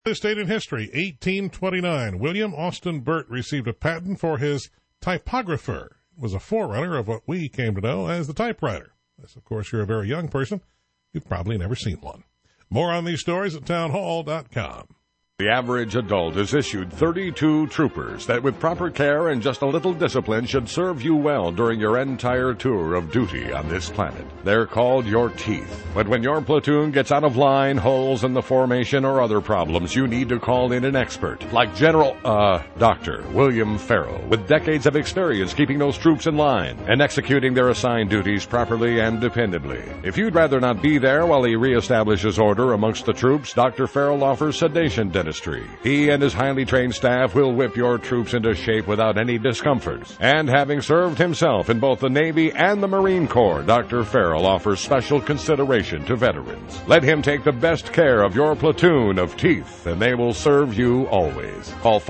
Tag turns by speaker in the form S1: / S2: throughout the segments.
S1: This date in history, 1829, William Austin Burt received a patent for his typographer. It was a forerunner of what we came to know as the typewriter. Unless, of course, you're a very young person, you've probably never seen one. More on these stories at townhall.com.
S2: The average adult is issued 32 troopers that with proper care and just a little discipline should serve you well during your entire tour of duty on this planet. They're called your teeth. But when your platoon gets out of line, holes in the formation, or other problems, you need to call in an expert like Dr. William Farrell, with decades of experience keeping those troops in line and executing their assigned duties properly and dependably. If you'd rather not be there while he reestablishes order amongst the troops, Dr. Farrell offers sedation dentistry. He and his highly trained staff will whip your troops into shape without any discomforts. And having served himself in both the Navy and the Marine Corps, Dr. Farrell offers special consideration to veterans. Let him take the best care of your platoon of teeth, and they will serve you always. Call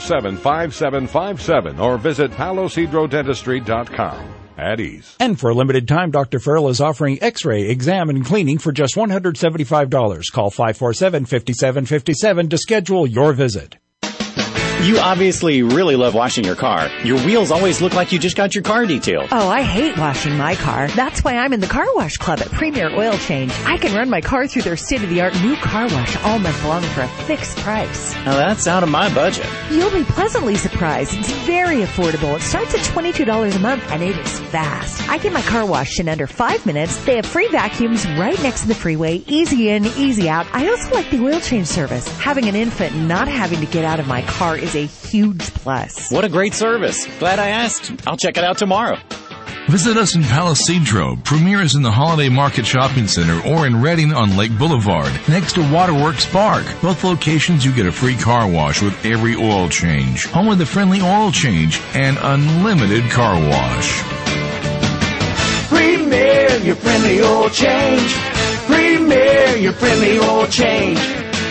S2: 547-5757 or visit palosidrodentistry.com. At ease.
S3: And for a limited time, Dr. Farrell is offering X-ray, exam, and cleaning for just $175. Call 547-5757 to schedule your visit.
S4: You obviously really love washing your car. Your wheels always look like you just got your car detailed.
S5: Oh, I hate washing my car. That's why I'm in the Car Wash Club at Premier Oil Change. I can run my car through their state-of-the-art new car wash all month long for a fixed price.
S4: Now that's out of my budget.
S5: You'll be pleasantly surprised. It's very affordable. It starts at $22 a month, and it is fast. I get my car washed in under 5 minutes. They have free vacuums right next to the freeway. Easy in, easy out. I also like the oil change service. Having an infant and not having to get out of my car is a huge plus.
S4: What a great service. Glad I asked. I'll check it out tomorrow.
S6: Visit us in Palisadro. Premier is in the Holiday Market Shopping Center or in Redding on Lake Boulevard, next to Waterworks Park. Both locations you get a free car wash with every oil change. Home with a friendly oil change and unlimited car wash.
S7: Premier, your friendly oil change. Premier, your friendly oil change.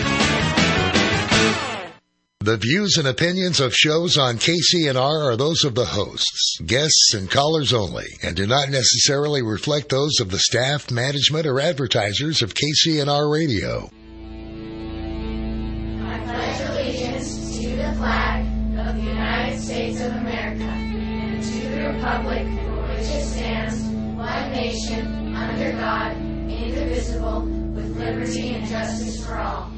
S8: The views and opinions of shows on KCNR are those of the hosts, guests, and callers only, and do not necessarily reflect those of the staff, management, or advertisers of KCNR Radio.
S9: I pledge allegiance to the flag of the United States of America and to the republic for which it stands, one nation, under God, indivisible, with liberty and justice for all.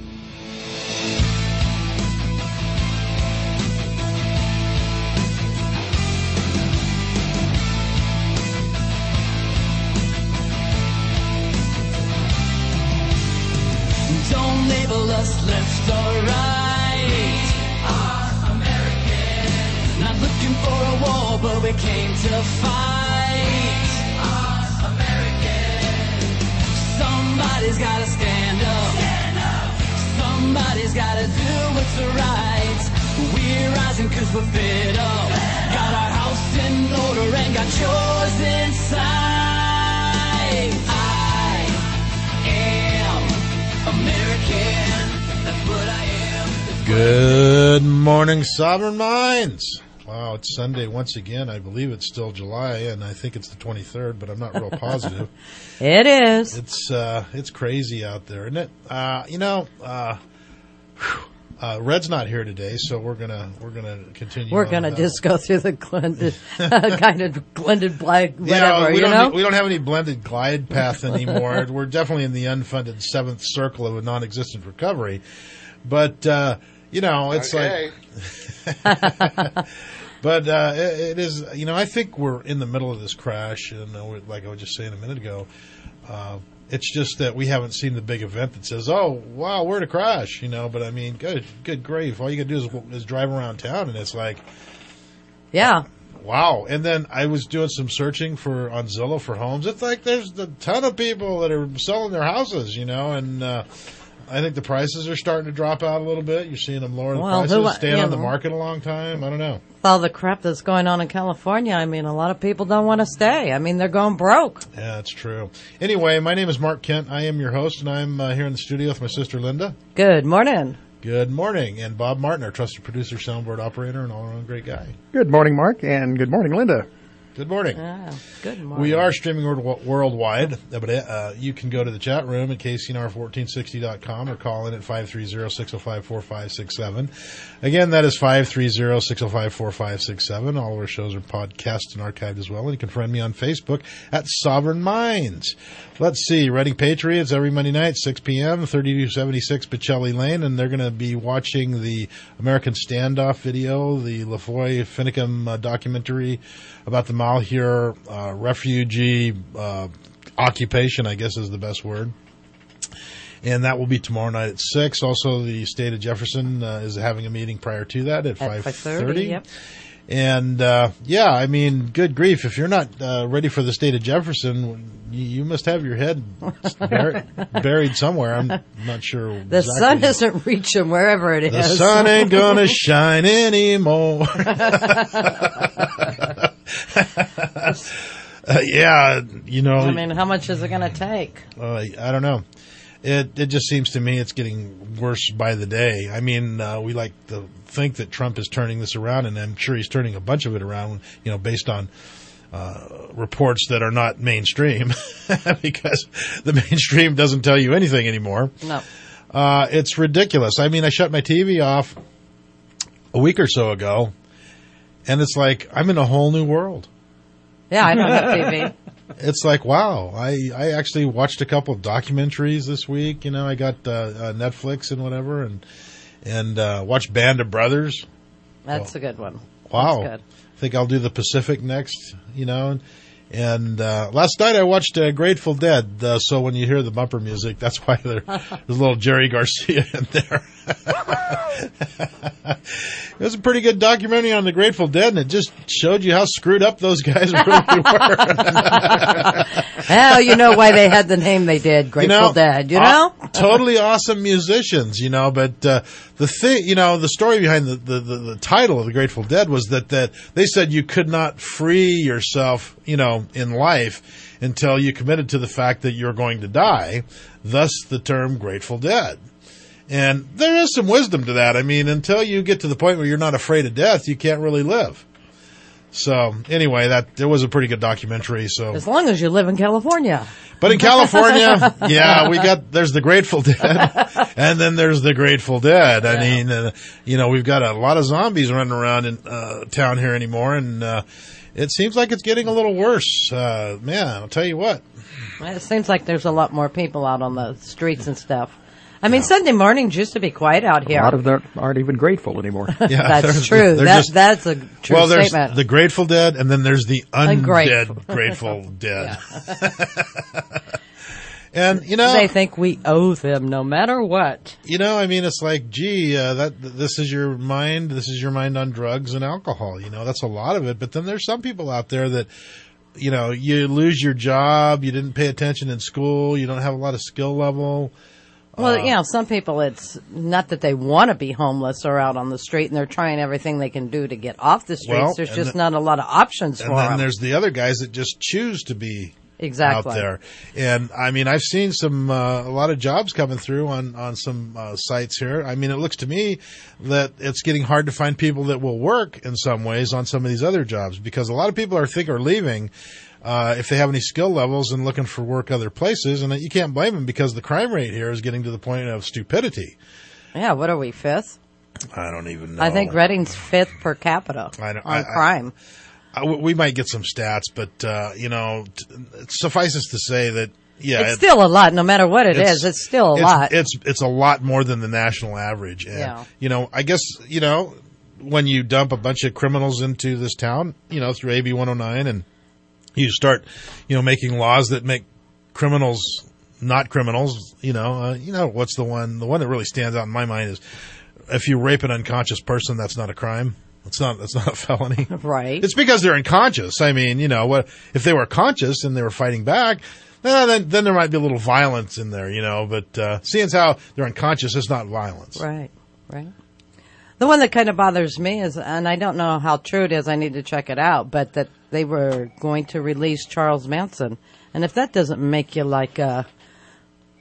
S7: Don't label us left or right. Our American. Not looking for a war, but we came to fight. Our American. Somebody's gotta stand up. Stand up. Somebody's gotta do what's right. We're rising 'cause we're fed up. Got our house in order and got yours inside. I am American, that's what I am.
S10: Good morning, Sovereign Minds. Wow, it's Sunday once again. I believe it's still July, and I think it's the 23rd, but I'm not real positive.
S11: It is.
S10: It's crazy out there, isn't it? Red's not here today, so we're gonna continue.
S11: We're gonna just go through the blended, kind of blended black, whatever.
S10: We don't have any blended glide path anymore. We're definitely in the unfunded seventh circle of a non-existent recovery, but it's okay. But it is. I think we're in the middle of this crash, and like I was just saying a minute ago. It's just that we haven't seen the big event that says, "Oh, wow, we're in a crash," But I mean, good grief! All you got to do is drive around town, and it's like,
S11: yeah,
S10: wow. And then I was doing some searching on Zillow for homes. It's like there's a ton of people that are selling their houses, and I think the prices are starting to drop out a little bit. You're seeing them lower the prices, staying on the market a long time. I don't know.
S11: All the crap that's going on in California, I mean, a lot of people don't want to stay. I mean, they're going broke.
S10: Yeah, that's true. Anyway, my name is Mark Kent. I am your host, and I'm here in the studio with my sister, Linda.
S11: Good morning.
S10: Good morning. And Bob Martin, our trusted producer, soundboard operator, and all-around great guy.
S12: Good morning, Mark, and good morning, Linda.
S10: Good morning.
S11: Good morning.
S10: We are streaming worldwide, but you can go to the chat room at KCNR1460.com or call in at 530-605-4567. Again, that is 530-605-4567. All of our shows are podcast and archived as well. And you can friend me on Facebook at Sovereign Minds. Let's see, Reading Patriots every Monday night, 6 p.m., 3276 Pacelli Lane, and they're going to be watching the American Standoff video, the LaFoy Finicum documentary about the Malheur refugee occupation, I guess is the best word. And that will be tomorrow night at 6. Also, the state of Jefferson is having a meeting prior to that at 5:30.
S11: Yep.
S10: And, yeah, I mean, good grief. If you're not ready for the state of Jefferson, you must have your head buried somewhere. I'm not sure.
S11: The sun isn't reaching wherever it is.
S10: The sun ain't going to shine anymore. Yeah, you know.
S11: I mean, how much is it going to take?
S10: I don't know. It just seems to me it's getting worse by the day. I mean, we like to think that Trump is turning this around, and I'm sure he's turning a bunch of it around, you know, based on reports that are not mainstream, because the mainstream doesn't tell you anything anymore.
S11: No.
S10: It's ridiculous. I mean, I shut my TV off a week or so ago, and it's like I'm in a whole new world.
S11: Yeah, I don't have TV.
S10: It's like, wow, I actually watched a couple of documentaries this week. You know, I got Netflix and whatever, and watched Band of Brothers.
S11: That's a good one.
S10: Wow.
S11: That's good.
S10: I think I'll do the Pacific next, you know. And last night I watched Grateful Dead, so when you hear the bumper music, that's why there's a little Jerry Garcia in there. It was a pretty good documentary on the Grateful Dead, and it just showed you how screwed up those guys really were.
S11: Well, you know why they had the name they did, Grateful Dead, you know?
S10: Totally awesome musicians, you know, but the thing, you know, the story behind the title of the Grateful Dead was that they said you could not free yourself, you know, in life until you committed to the fact that you're going to die, thus the term Grateful Dead. And there is some wisdom to that. I mean, until you get to the point where you're not afraid of death, you can't really live. So anyway, there was a pretty good documentary. So
S11: as long as you live in California.
S10: But in California, yeah, there's the Grateful Dead, and then there's the Grateful Dead. I mean, you know, we've got a lot of zombies running around in town here anymore, and it seems like it's getting a little worse. Man, I'll tell you what.
S11: It seems like there's a lot more people out on the streets and stuff. I mean, Sunday mornings used to be quiet out here.
S3: A lot of them aren't even grateful anymore.
S11: Yeah, that's true. That's a true
S10: there's
S11: statement.
S10: The Grateful Dead, and then there's the undead Grateful Dead. And, you know,
S11: they think we owe them no matter what.
S10: You know, I mean, it's like, gee, this is your mind. This is your mind on drugs and alcohol. You know, that's a lot of it. But then there's some people out there that, you know, you lose your job. You didn't pay attention in school. You don't have a lot of skill level.
S11: Well, you know, some people, it's not that they want to be homeless or out on the street, and they're trying everything they can do to get off the streets.
S10: Well,
S11: there's just not a lot of options for them.
S10: And then there's the other guys that just choose to be out there. And, I mean, I've seen a lot of jobs coming through on some sites here. I mean, it looks to me that it's getting hard to find people that will work in some ways on some of these other jobs, because a lot of people are leaving if they have any skill levels and looking for work other places, and you can't blame them because the crime rate here is getting to the point of stupidity.
S11: Yeah, what are we, 5th?
S10: I don't even know.
S11: I think Reading's 5th per capita on crime.
S10: We might get some stats, but you know, it suffices to say that
S11: it's still a lot. No matter what it is, it's still a lot.
S10: It's a lot more than the national average. And, you know, I guess, you know, when you dump a bunch of criminals into this town, you know, through AB 109, and you start, you know, making laws that make criminals not criminals, you know, what's the one that really stands out in my mind is if you rape an unconscious person, that's not a crime. It's not a felony.
S11: Right.
S10: It's because they're unconscious. I mean, you know, what if they were conscious and they were fighting back, then there might be a little violence in there, you know, but seeing as how they're unconscious, it's not violence.
S11: Right. The one that kind of bothers me is, and I don't know how true it is, I need to check it out, but that they were going to release Charles Manson. And if that doesn't make you like,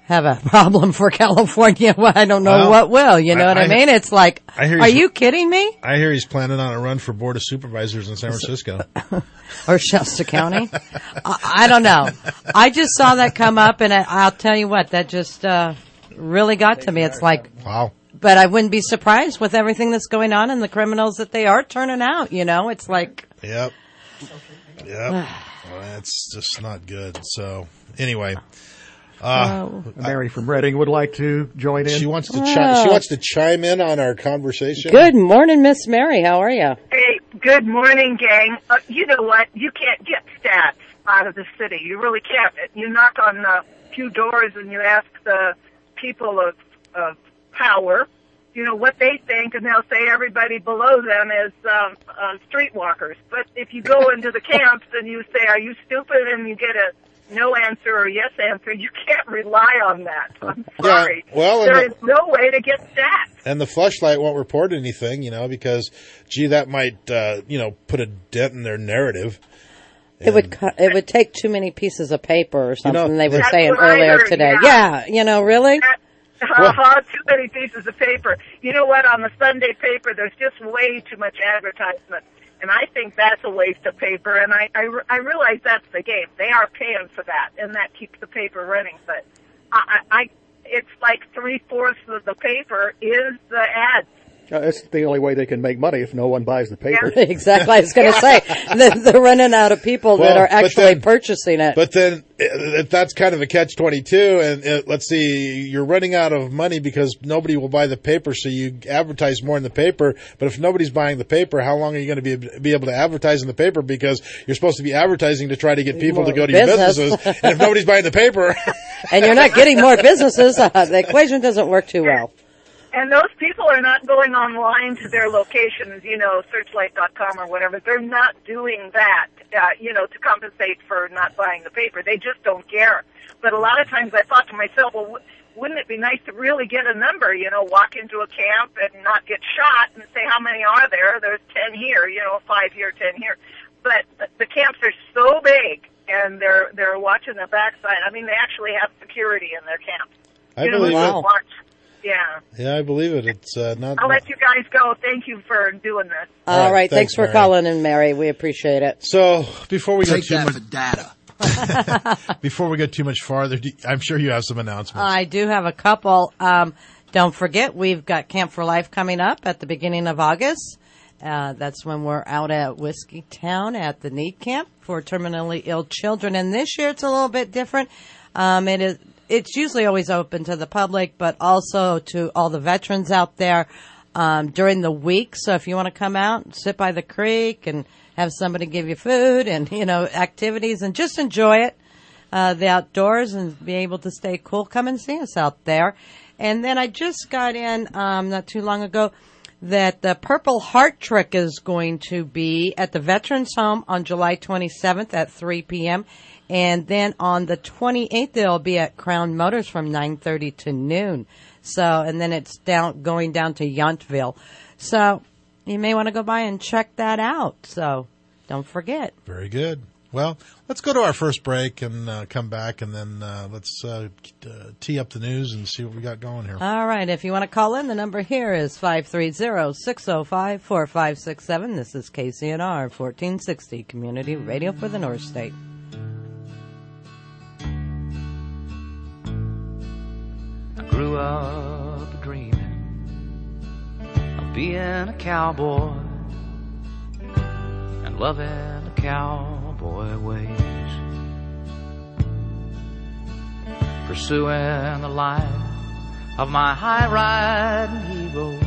S11: have a problem for California, well, I don't know what will. You know what I mean? It's like, are you kidding me?
S10: I hear he's planning on a run for Board of Supervisors in San Francisco.
S11: Or Shasta County. I don't know. I just saw that come up, and I'll tell you what, that just really got to me. It's like,
S10: wow.
S11: But I wouldn't be surprised with everything that's going on and the criminals that they are turning out, you know? It's like...
S10: Yep. That's just not good. So, anyway...
S12: Mary from Reading would like to join in.
S10: She wants to chime in on our conversation.
S11: Good morning, Miss Mary. How are you?
S13: Hey, good morning, gang. You know what? You can't get stats out of the city. You really can't. You knock on a few doors and you ask the people of power, you know, what they think, and they'll say everybody below them is streetwalkers. But if you go into the camps and you say, "Are you stupid?" and you get a no answer or yes answer, you can't rely on that. I'm sorry.
S10: Yeah, well,
S13: there is no way to get stats.
S10: And the fleshlight won't report anything, you know, because, gee, that might, put a dent in their narrative.
S11: It would take too many pieces of paper or something,
S10: You know,
S11: they were
S13: That's
S11: saying
S13: what I
S11: earlier
S13: heard,
S11: today.
S13: yeah.
S11: Yeah, really?
S13: Too many pieces of paper. You know what? On the Sunday paper, there's just way too much advertisement. And I think that's a waste of paper, and I realize that's the game. They are paying for that, and that keeps the paper running. But it's like 3/4 of the paper is the ads.
S12: It's the only way they can make money if no one buys the paper.
S11: Yeah. Exactly. I was going to say, they're running out of people that are actually purchasing it.
S10: But then that's kind of a catch-22, and let's see, you're running out of money because nobody will buy the paper, so you advertise more in the paper. But if nobody's buying the paper, how long are you going to be able to advertise in the paper? Because you're supposed to be advertising to try to get people to go to your businesses. And if nobody's buying the paper...
S11: and you're not getting more businesses, the equation doesn't work too well.
S13: And those people are not going online to their locations, you know, searchlight.com or whatever. They're not doing that, to compensate for not buying the paper. They just don't care. But a lot of times I thought to myself, well, wouldn't it be nice to really get a number, walk into a camp and not get shot and say, how many are there? There's 10 here, 5 here, 10 here. But the camps are so big, and they're watching the backside. I mean, they actually have security in their camps.
S10: I believe it.
S13: Yeah.
S10: Yeah, I believe it. It's not.
S13: I'll let you guys go. Thank you for doing this.
S11: All right. Thanks for calling in, Mary. We appreciate it.
S10: So before we
S14: Take that for data.
S10: Before we go too much farther, I'm sure you have some announcements.
S11: I do have a couple. Don't forget, we've got Camp for Life coming up at the beginning of August. That's when we're out at Whiskey Town at the Need Camp for terminally ill children. And this year it's a little bit different. It's usually always open to the public, but also to all the veterans out there during the week. So if you want to come out and sit by the creek and have somebody give you food and, activities and just enjoy it, the outdoors and be able to stay cool, come and see us out there. And then I just got in not too long ago that the Purple Heart Trick is going to be at the Veterans Home on July 27th at 3 p.m., and then on the 28th, they'll be at Crown Motors from 9:30 to noon. So, and then it's going down to Yountville. So, you may want to go by and check that out. So, don't forget.
S10: Very good. Well, let's go to our first break and come back, and then let's tee up the news and see what we got going here.
S11: All right. If you want to call in, the number here is 530-605-4567. This is KCNR 1460, Community Radio for the North State.
S15: Grew up dreaming of being a cowboy and loving the cowboy ways, pursuing the life of my high-riding heroes.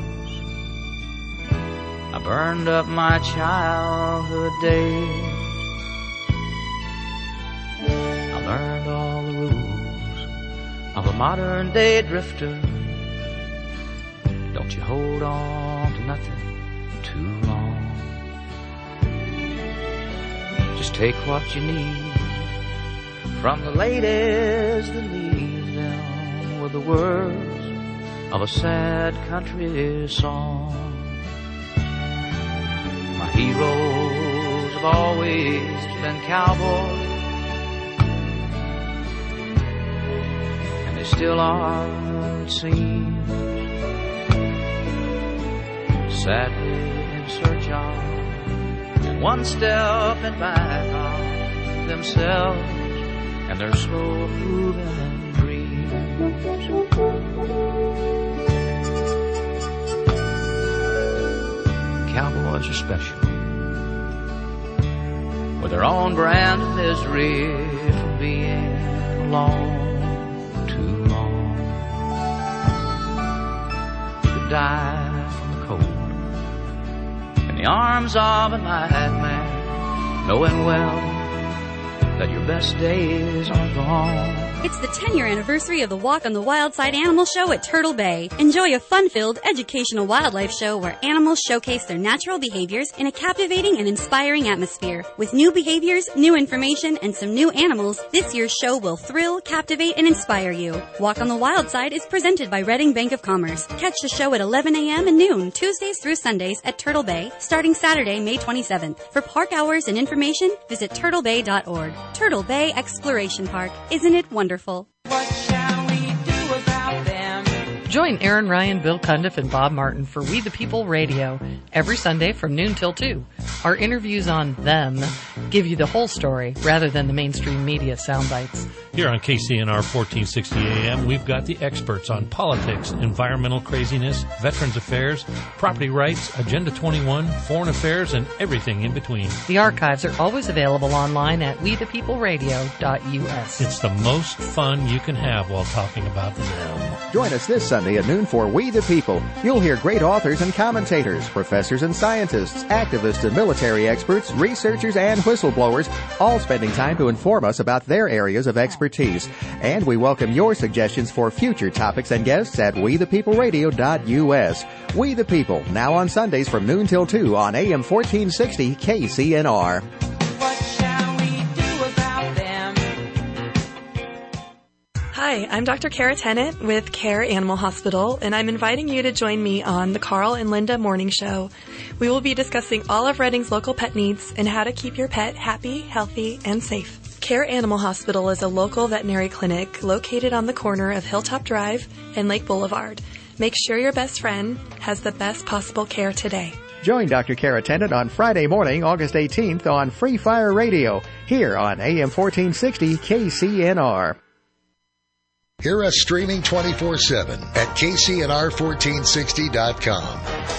S15: I burned up my childhood days. I learned all the rules of a modern day drifter. Don't you hold on to nothing too long. Just take what you need from the ladies that leave them with the words of a sad country song. My heroes have always been cowboys, they still are, it seems, sadly in search of one step and back on themselves and their slow moving dreams. Cowboys are special, with their own brand of misery from being alone too long. You could die from the cold in the arms of a madman, knowing well that your best days are gone.
S14: It's the 10-year anniversary of the Walk on the Wild Side Animal Show at Turtle Bay. Enjoy a fun-filled, educational wildlife show where animals showcase their natural behaviors in a captivating and inspiring atmosphere. With new behaviors, new information, and some new animals, this year's show will thrill, captivate, and inspire you. Walk on the Wild Side is presented by Reading Bank of Commerce. Catch the show at 11 a.m. and noon, Tuesdays through Sundays at Turtle Bay, starting Saturday, May 27th. For park hours and information, visit turtlebay.org. Turtle Bay Exploration Park. Isn't it wonderful?
S7: What shall we do about them?
S16: Join Aaron Ryan, Bill Cundiff, and Bob Martin for We the People Radio every Sunday from noon till 2. Our interviews on them give you the whole story rather than the mainstream media sound bites.
S17: Here on KCNR 1460 AM, we've got the experts on politics, environmental craziness, veterans affairs, property rights, Agenda 21, foreign affairs, and everything in between.
S16: The archives are always available online at wethepeopleradio.us.
S17: It's the most fun you can have while talking about them.
S18: Join us this Sunday at noon for We the People. You'll hear great authors and commentators, professors and scientists, activists and military experts, researchers and whistleblowers, all spending time to inform us about their areas of expertise. And we welcome your suggestions for future topics and guests at wethepeopleradio.us. We the People, now on Sundays from noon till 2 on AM 1460 KCNR.
S7: What shall we do about them?
S19: Hi, I'm Dr. Kara Tennant with Care Animal Hospital, and I'm inviting you to join me on the Carl and Linda Morning Show. We will be discussing all of Reading's local pet needs and how to keep your pet happy, healthy, and safe. Care Animal Hospital is a local veterinary clinic located on the corner of Hilltop Drive and Lake Boulevard. Make sure your best friend has the best possible care today.
S18: Join Dr. Kara Tennant on Friday morning, August 18th on Free Fire Radio, here on AM 1460 KCNR.
S8: Hear us streaming 24/7 at KCNR1460.com.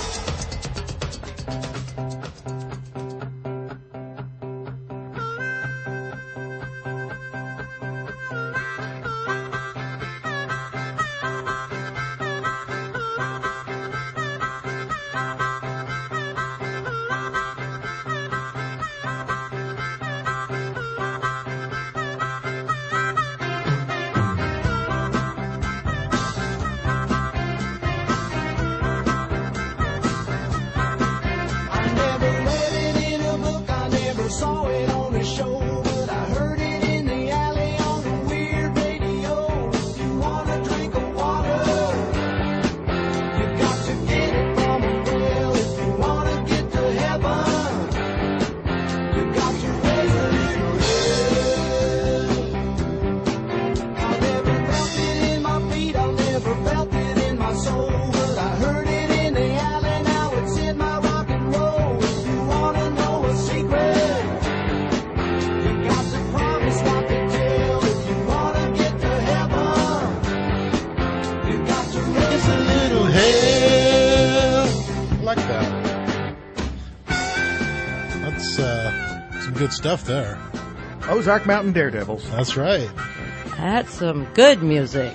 S10: Good stuff there.
S12: Ozark Mountain Daredevils.
S10: That's right.
S11: That's some good music.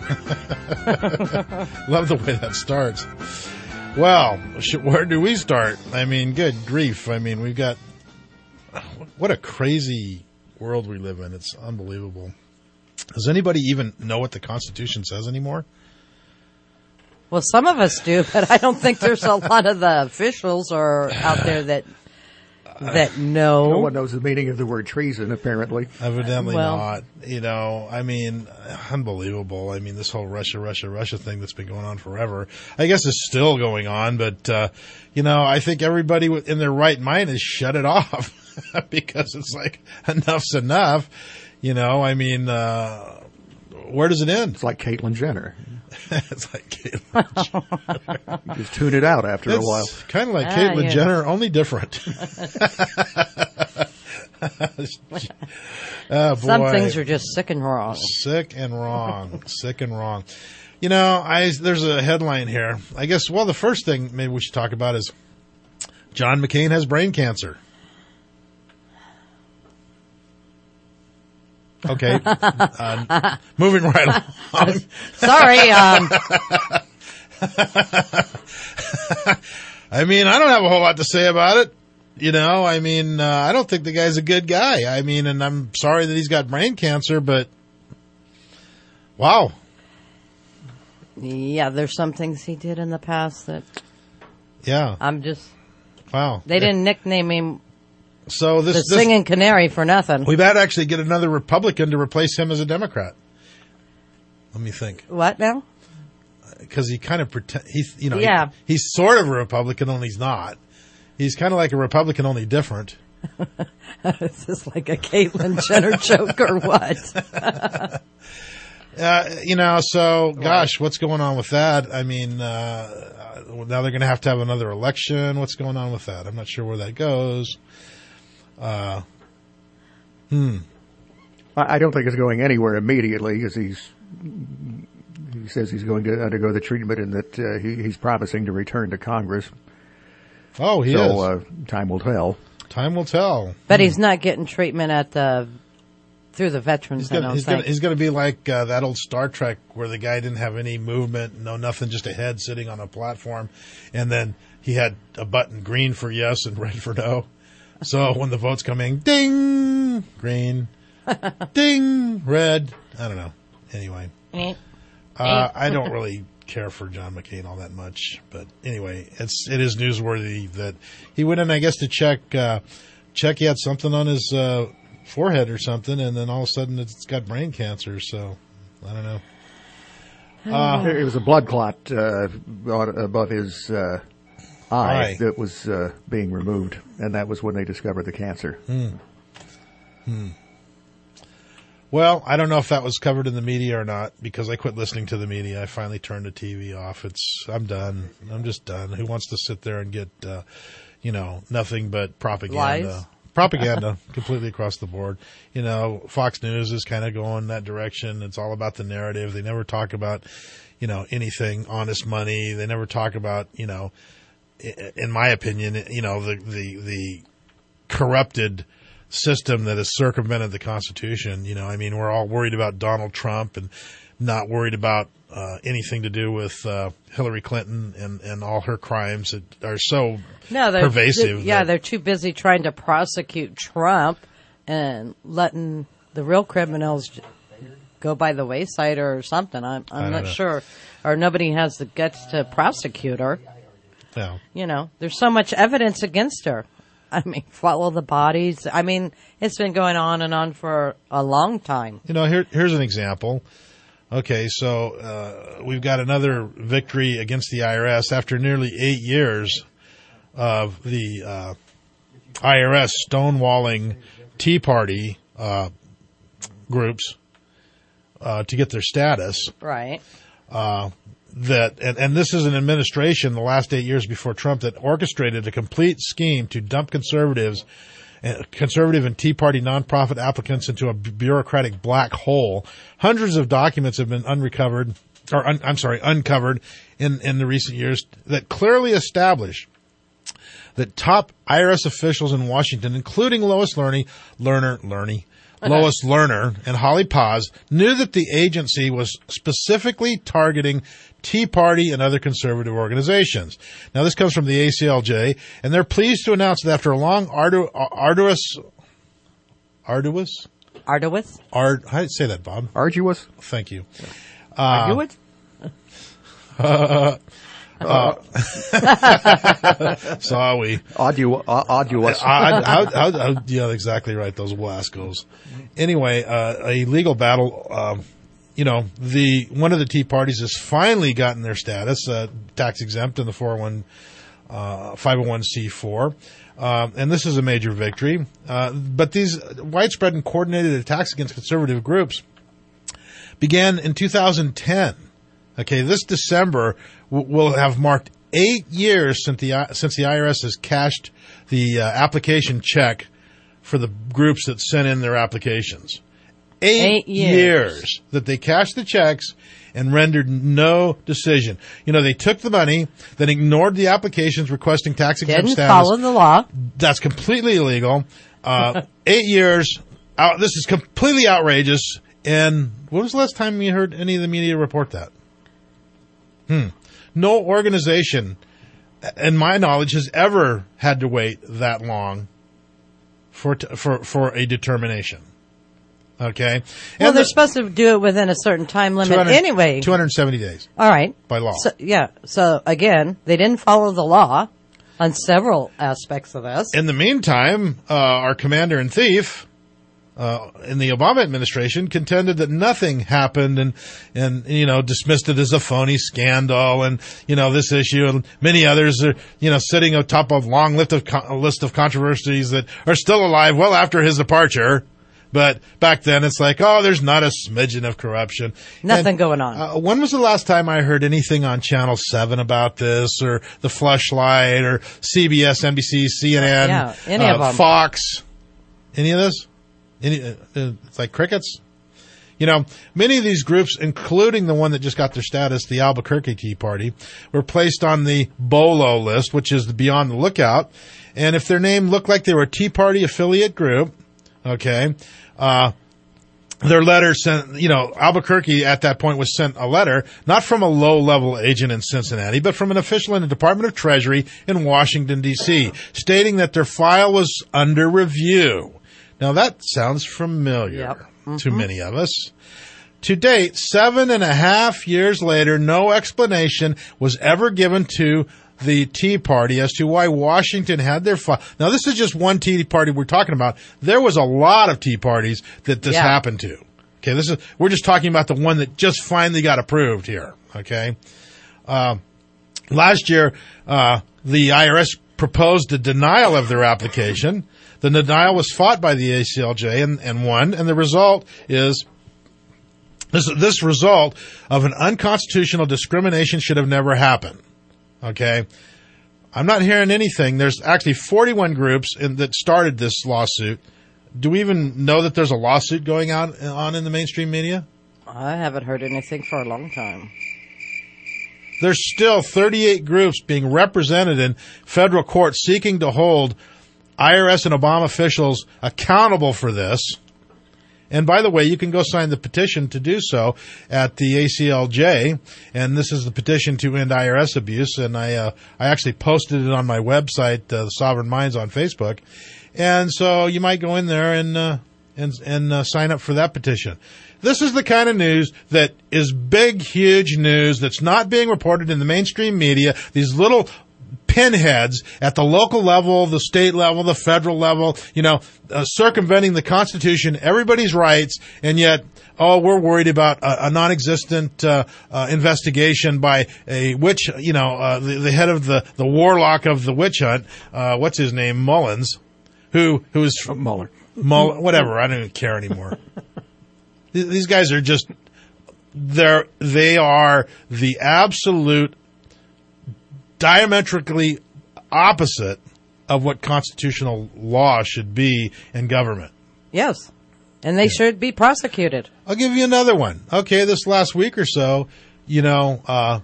S10: Love the way that starts. Well, where do we start? I mean, good grief. I mean, we've got... What a crazy world we live in. It's unbelievable. Does anybody even know what the Constitution says anymore?
S11: Well, some of us do, but I don't think there's a lot of the officials or out there that know.
S12: No one knows the meaning of the word treason, apparently.
S10: Evidently not. You know, I mean, unbelievable. I mean, this whole Russia thing that's been going on forever, I guess is still going on, but, you know, I think everybody in their right mind has shut it off because it's like, enough's enough. You know, I mean, where does it end?
S12: It's like Caitlyn Jenner.
S10: It's like Caitlyn.
S12: You just tune it out after a while.
S10: Kind of like Caitlyn Jenner, only different. Oh, boy.
S11: Some things are just sick and wrong.
S10: Sick and wrong. Sick and wrong. You know, there's a headline here. I guess, well, the first thing maybe we should talk about is John McCain has brain cancer. Okay. Moving right along.
S11: Sorry.
S10: I mean, I don't have a whole lot to say about it. You know, I mean, I don't think the guy's a good guy. I mean, and I'm sorry that he's got brain cancer, but wow.
S11: Yeah, there's some things he did in the past that.
S10: Yeah.
S11: I'm just.
S10: Wow.
S11: They didn't nickname him.
S10: So
S11: the singing canary for nothing.
S10: We better actually get another Republican to replace him as a Democrat. Let me think.
S11: What now?
S10: Because he kind of he's sort of a Republican, only he's not. He's kind of like a Republican, only different.
S11: Is this like a Caitlyn Jenner joke or what?
S10: You know, so gosh, what's going on with that? I mean, now they're going to have another election. What's going on with that? I'm not sure where that goes.
S12: I don't think it's going anywhere immediately because he says he's going to undergo the treatment and that he's promising to return to Congress.
S10: Oh, he is.
S12: Time will tell.
S10: Time will tell.
S11: But he's not getting treatment through the veterans.
S10: He's going to be like that old Star Trek where the guy didn't have any movement, no nothing, just a head sitting on a platform, and then he had a button green for yes and red for no. So when the votes come in, ding, green, ding, red. I don't know. Anyway, I don't really care for John McCain all that much, but anyway, it is newsworthy that he went in, I guess, to check he had something on his forehead or something, and then all of a sudden it's got brain cancer. So I don't know.
S12: It was a blood clot above his eye that was being removed, and that was when they discovered the cancer.
S10: Well, I don't know if that was covered in the media or not, because I quit listening to the media. I finally turned the TV off. I'm done. I'm just done. Who wants to sit there and get, nothing but propaganda?
S11: Lies?
S10: Propaganda completely across the board. You know, Fox News is kind of going that direction. It's all about the narrative. They never talk about, anything, honest money. They never talk about, in my opinion, the corrupted system that has circumvented the Constitution. We're all worried about Donald Trump and not worried about anything to do with Hillary Clinton and all her crimes that are so pervasive.
S11: They're too busy trying to prosecute Trump and letting the real criminals go by the wayside or something. I'm not sure. Or nobody has the guts to prosecute her.
S10: Yeah.
S11: There's so much evidence against her. Follow the bodies. It's been going on and on for a long time.
S10: Here's an example. Okay, so we've got another victory against the IRS after nearly 8 years of the IRS stonewalling Tea Party groups to get their status.
S11: Right.
S10: And this is an administration the last 8 years before Trump that orchestrated a complete scheme to dump conservative and Tea Party nonprofit applicants into a bureaucratic black hole. Hundreds of documents have been uncovered in the recent years that clearly establish that top IRS officials in Washington, including Lois Lerner and Holly Paz, knew that the agency was specifically targeting Tea Party and other conservative organizations. Now, this comes from the ACLJ, and they're pleased to announce that after a long, arduous? How do you say that, Bob?
S12: Arduous?
S10: Thank you.
S12: Arduous?
S10: Sorry.
S12: Arduous.
S10: Yeah, exactly right. Those Wascos. Anyway, a legal battle. One of the Tea Parties has finally gotten their status tax exempt in the 501c4, and this is a major victory. But these widespread and coordinated attacks against conservative groups began in 2010. Okay, this December will have marked 8 years since the IRS has cashed the application check for the groups that sent in their applications. 8 years that they cashed the checks and rendered no decision. You know, they took the money, then ignored the applications requesting tax-exempt status.
S11: Didn't follow the law.
S10: That's completely illegal. 8 years. This is completely outrageous. And when was the last time you heard any of the media report that? No organization, in my knowledge, has ever had to wait that long for a determination. Okay?
S11: Well, they're supposed to do it within a certain time limit anyway.
S10: 270 days.
S11: All right.
S10: By law.
S11: So, again, they didn't follow the law on several aspects of this.
S10: In the meantime, our commander-in-chief in the Obama administration contended that nothing happened and dismissed it as a phony scandal and, this issue and many others are, sitting on top of a long list of controversies that are still alive well after his departure. But back then it's like, there's not a smidgen of corruption.
S11: Nothing going on.
S10: When was the last time I heard anything on Channel 7 about this or the Fleshlight or CBS, NBC, CNN,
S11: any of them.
S10: Fox? Any of this? It's like crickets. Many of these groups, including the one that just got their status, the Albuquerque Tea Party, were placed on the BOLO list, which is the Beyond the Lookout. And if their name looked like they were a Tea Party affiliate group, okay, their letter sent, Albuquerque at that point was sent a letter, not from a low-level agent in Cincinnati, but from an official in the Department of Treasury in Washington, D.C., stating that their file was under review. Now, that sounds familiar to many of us. To date, 7.5 years later, no explanation was ever given to the Tea Party as to why Washington had their file. Now, this is just one Tea Party we're talking about. There was a lot of Tea Parties that this happened to. Okay, we're just talking about the one that just finally got approved here. Okay, last year, the IRS proposed a denial of their application. The denial was fought by the ACLJ and won, and the result is this result of an unconstitutional discrimination should have never happened. Okay? I'm not hearing anything. There's actually 41 groups that started this lawsuit. Do we even know that there's a lawsuit going on in the mainstream media?
S11: I haven't heard anything for a long time.
S10: There's still 38 groups being represented in federal court seeking to hold IRS and Obama officials accountable for this. And by the way, you can go sign the petition to do so at the ACLJ. And this is the petition to end IRS abuse. And I actually posted it on my website, the Sovereign Minds on Facebook. And so you might go in there and sign up for that petition. This is the kind of news that is big, huge news that's not being reported in the mainstream media. These little pinheads at the local level, the state level, the federal level, circumventing the Constitution, everybody's rights, and yet, we're worried about a non-existent investigation by a witch, the head of the warlock of the witch hunt, what's his name, Mullins, who's
S12: Mueller,
S10: whatever, I don't even care anymore. These guys are just, they are the absolute diametrically opposite of what constitutional law should be in government.
S11: Yes. And they should be prosecuted.
S10: I'll give you another one. Okay, this last week or so, in the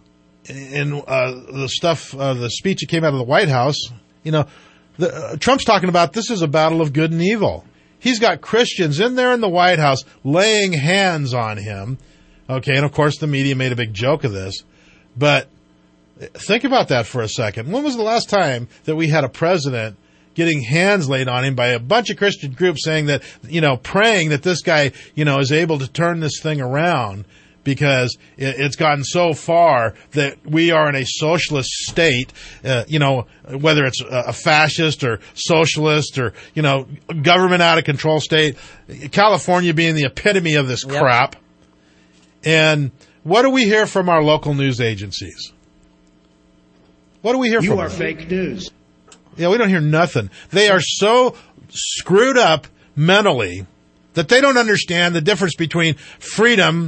S10: speech that came out of the White House, Trump's talking about this is a battle of good and evil. He's got Christians in there in the White House laying hands on him. Okay, and of course the media made a big joke of this. But think about that for a second. When was the last time that we had a president getting hands laid on him by a bunch of Christian groups saying that, praying that this guy, is able to turn this thing around because it's gotten so far that we are in a socialist state, whether it's a fascist or socialist or, government out of control state, California being the epitome of this crap. And what do we hear from our local news agencies? What do we hear from them?
S20: You are fake news.
S10: Yeah, we don't hear nothing. They are so screwed up mentally that they don't understand the difference between freedom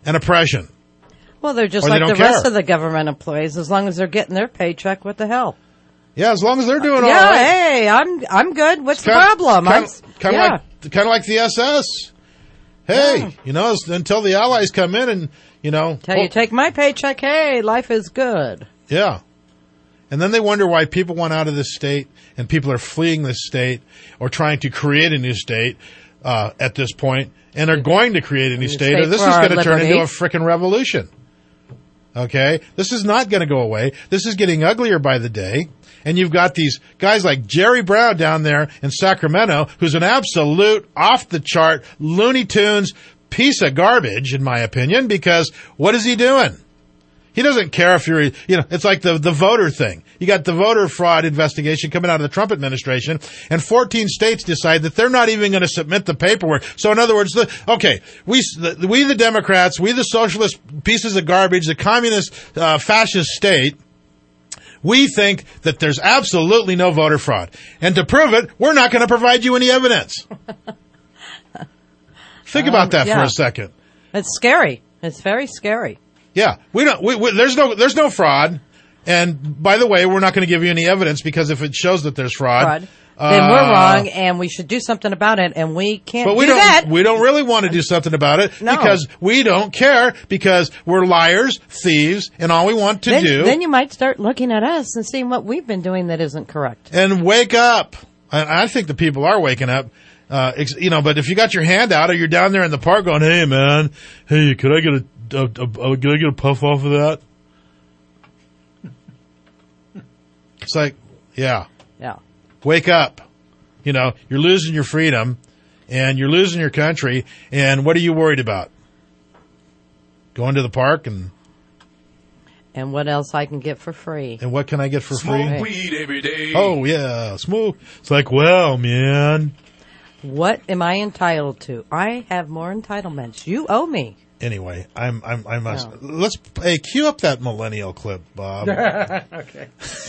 S10: and oppression.
S11: Well, they're just
S10: Or they
S11: like the
S10: don't
S11: rest
S10: care.
S11: of the government employees. As long as they're getting their paycheck, what the hell?
S10: Yeah, as long as they're doing all
S11: Yeah,
S10: right.
S11: hey, I'm good. What's the problem?
S10: Kind of
S11: yeah.
S10: like the SS. Hey, until the Allies come in and,
S11: Till you take my paycheck, hey, life is good.
S10: Yeah. And then they wonder why people want out of this state and people are fleeing this state or trying to create a new state at this point and are going to create a new state. Or this is going to turn into a frickin' revolution. Okay? This is not going to go away. This is getting uglier by the day. And you've got these guys like Jerry Brown down there in Sacramento, who's an absolute off-the-chart Looney Tunes piece of garbage, in my opinion, because what is he doing? He doesn't care if you're, it's like the voter thing. You got the voter fraud investigation coming out of the Trump administration, and 14 states decide that they're not even going to submit the paperwork. So in other words, we the Democrats, we the socialist pieces of garbage, the communist, fascist state, we think that there's absolutely no voter fraud. And to prove it, we're not going to provide you any evidence. Think about that for a second.
S11: It's scary. It's very scary.
S10: Yeah, there's no fraud. And by the way, we're not going to give you any evidence because if it shows that there's fraud,
S11: then we're wrong and we should do something about it, and we can't
S10: but
S11: do that.
S10: We don't really want to do something about it because we don't care, because we're liars, thieves, and all we want to do.
S11: Then you might start looking at us and seeing what we've been doing that isn't correct.
S10: And wake up. I think the people are waking up. But if you got your hand out or you're down there in the park going, hey man, hey, could I get a puff off of that? It's like, yeah. Wake up. You're losing your freedom and you're losing your country. And what are you worried about? Going to the park and
S11: what else I can get for free?
S10: And what can I get for free?
S11: Smoke
S10: weed every day. Oh yeah, smoke. It's like, well, man.
S11: What am I entitled to? I have more entitlements. You owe me.
S10: Anyway, I must. Let's cue up that millennial clip, Bob.
S11: Okay.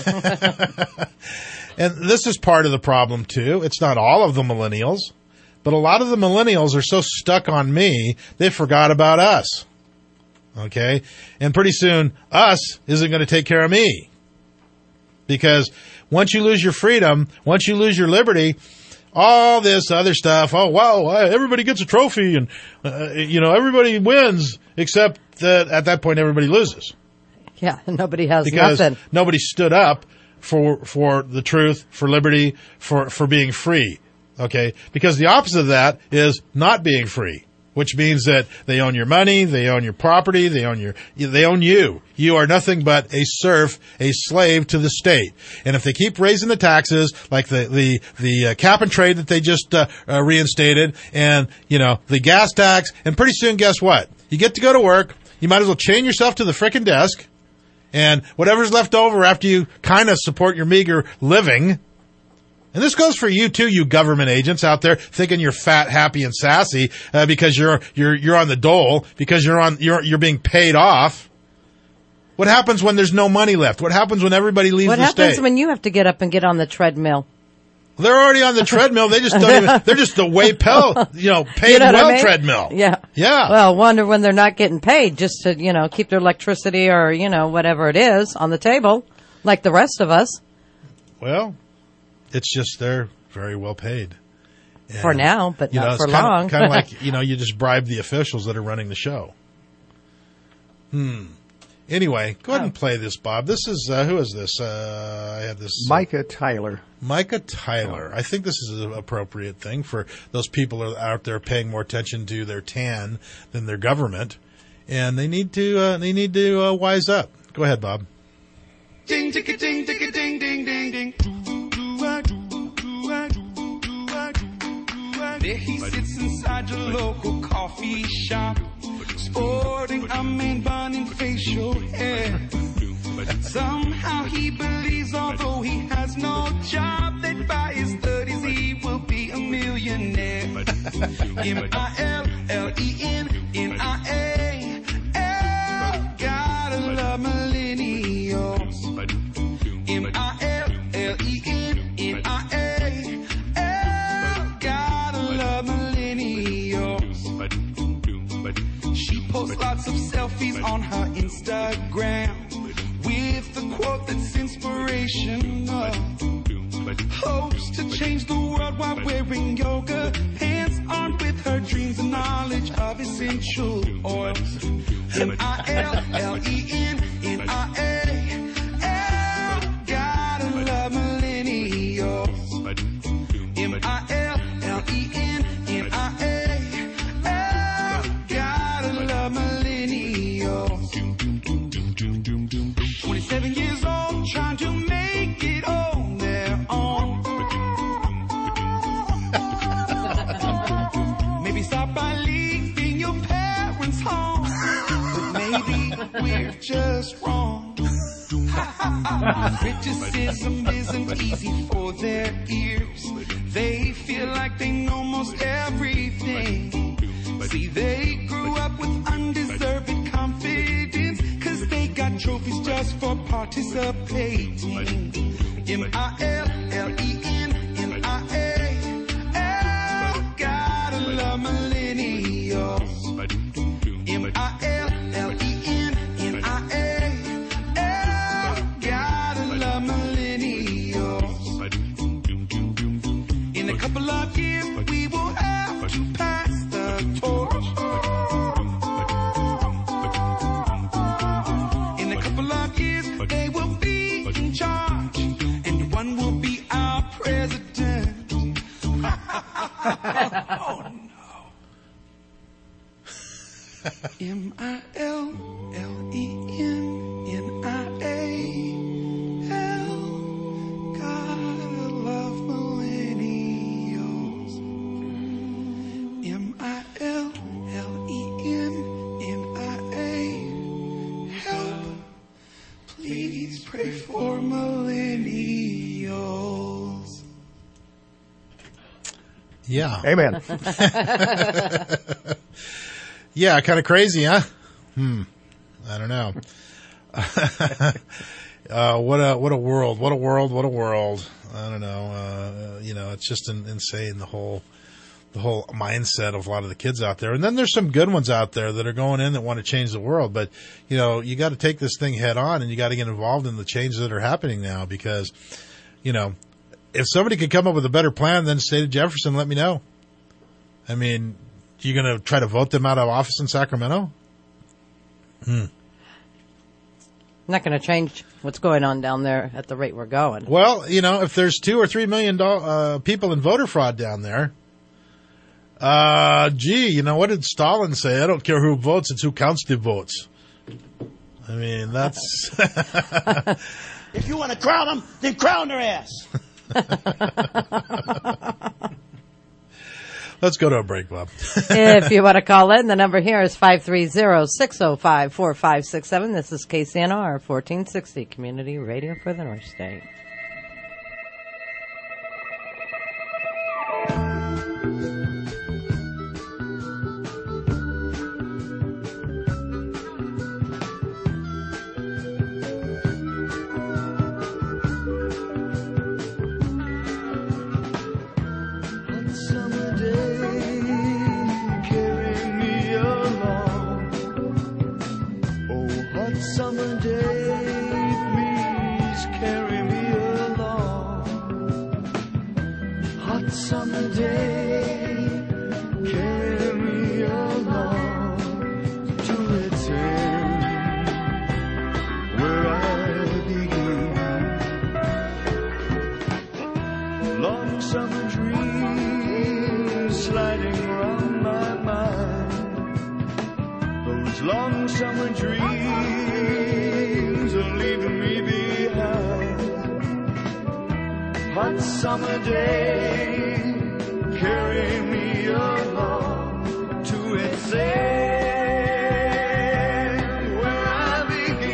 S10: And this is part of the problem too. It's not all of the millennials, but a lot of the millennials are so stuck on me, they forgot about us. Okay? And pretty soon, us isn't going to take care of me. Because once you lose your freedom, once you lose your liberty, all this other stuff, oh wow, everybody gets a trophy and, everybody wins, except that at that point everybody loses.
S11: Yeah, nobody has
S10: because
S11: nothing.
S10: Nobody stood up for the truth, for liberty, for being free. Okay? Because the opposite of that is not being free, which means that they own your money, they own your property, they own you. You are nothing but a serf, a slave to the state. And if they keep raising the taxes, like the cap and trade that they just reinstated, and the gas tax, and pretty soon, guess what? You get to go to work. You might as well chain yourself to the frickin' desk, and whatever's left over after you kind of support your meager living. And this goes for you too, you government agents out there thinking you're fat, happy, and sassy because you're on the dole, because you're being paid off. What happens when there's no money left? What happens when everybody leaves the state?
S11: What happens when you have to get up and get on the treadmill?
S10: They're already on the treadmill. They just don't even. They're just the paid treadmill.
S11: Yeah. Well, wonder when they're not getting paid just to keep their electricity or whatever it is on the table, like the rest of us.
S10: Well. It's just they're very well paid. And,
S11: for now, but not for long.
S10: Kind of like, you just bribe the officials that are running the show. Anyway, go ahead and play this, Bob. This is, who is this? I had this.
S12: Micah Tyler.
S10: Micah Tyler. I think this is an appropriate thing for those people who are out there paying more attention to their tan than their government. And they need to wise up. Go ahead, Bob.
S7: Ding, ding, ding, ding, ding, ding, ding, ding. There he sits inside your local coffee shop, sporting a main bun and facial hair. Somehow he believes, although he has no job, that by his 30s he will be a millionaire. M-I-L-L-E-N-N-I-A. Gotta love millennials. M-I-L-L-E-N-N-I-A. Gotta love millennials. She posts lots of hopes to change the world while wearing yoga pants, armed with her dreams and knowledge of essential oils. M-I-L-L-E-N-N-I-A-L, gotta love millennials. M-I-L-L-E-N-N-I-A-L, gotta love millennials. 27 years old, trying to make it on their own. Maybe start by leaving your parents home, but maybe we're just wrong. Criticism isn't easy for their ears. They feel like they know most everything. See, they grew up with undeserved confidence, 'cause they got trophies just for participating. M-I-L-L-E-N-N-I-A-L, gotta love millennials. M-I-L-L-E-N-N-I-A-L, gotta love millennials. In a couple of years, we will have to pass the torch. In a couple of years, they will be in charge, and one will be our president. Oh no. M-I-L-L-E-N-N-I-A-L, gotta love millennials. M-I-L-L-E-N-N-I-A-L, please pray for millennials.
S10: Yeah.
S12: Amen.
S10: Yeah, kind of crazy, huh? I don't know. What a world. What a world. What a world. I don't know. It's just insane, the whole mindset of a lot of the kids out there. And then there's some good ones out there that are going in that want to change the world. But, you got to take this thing head on, and you got to get involved in the changes that are happening now, because, if somebody could come up with a better plan than State of Jefferson, let me know. I mean, you going to try to vote them out of office in Sacramento?
S11: Not going to change what's going on down there at the rate we're going.
S10: Well, if there's 2 or 3 million people in voter fraud down there, what did Stalin say? I don't care who votes, it's who counts the votes. I mean, that's...
S20: If you want to crown them, then crown their ass.
S10: Let's go to a break, Bob.
S11: If you want to call in, the number here is 530-605-4567. This is KCNR 1460 Community Radio for the North State.
S7: Summer day, please carry me along. Hot summer day, carry me along to its end, where I begin. Long summer dreams sliding around my mind. Those long summer dreams are leaving me behind. Hot summer day, carry me along to its end, where I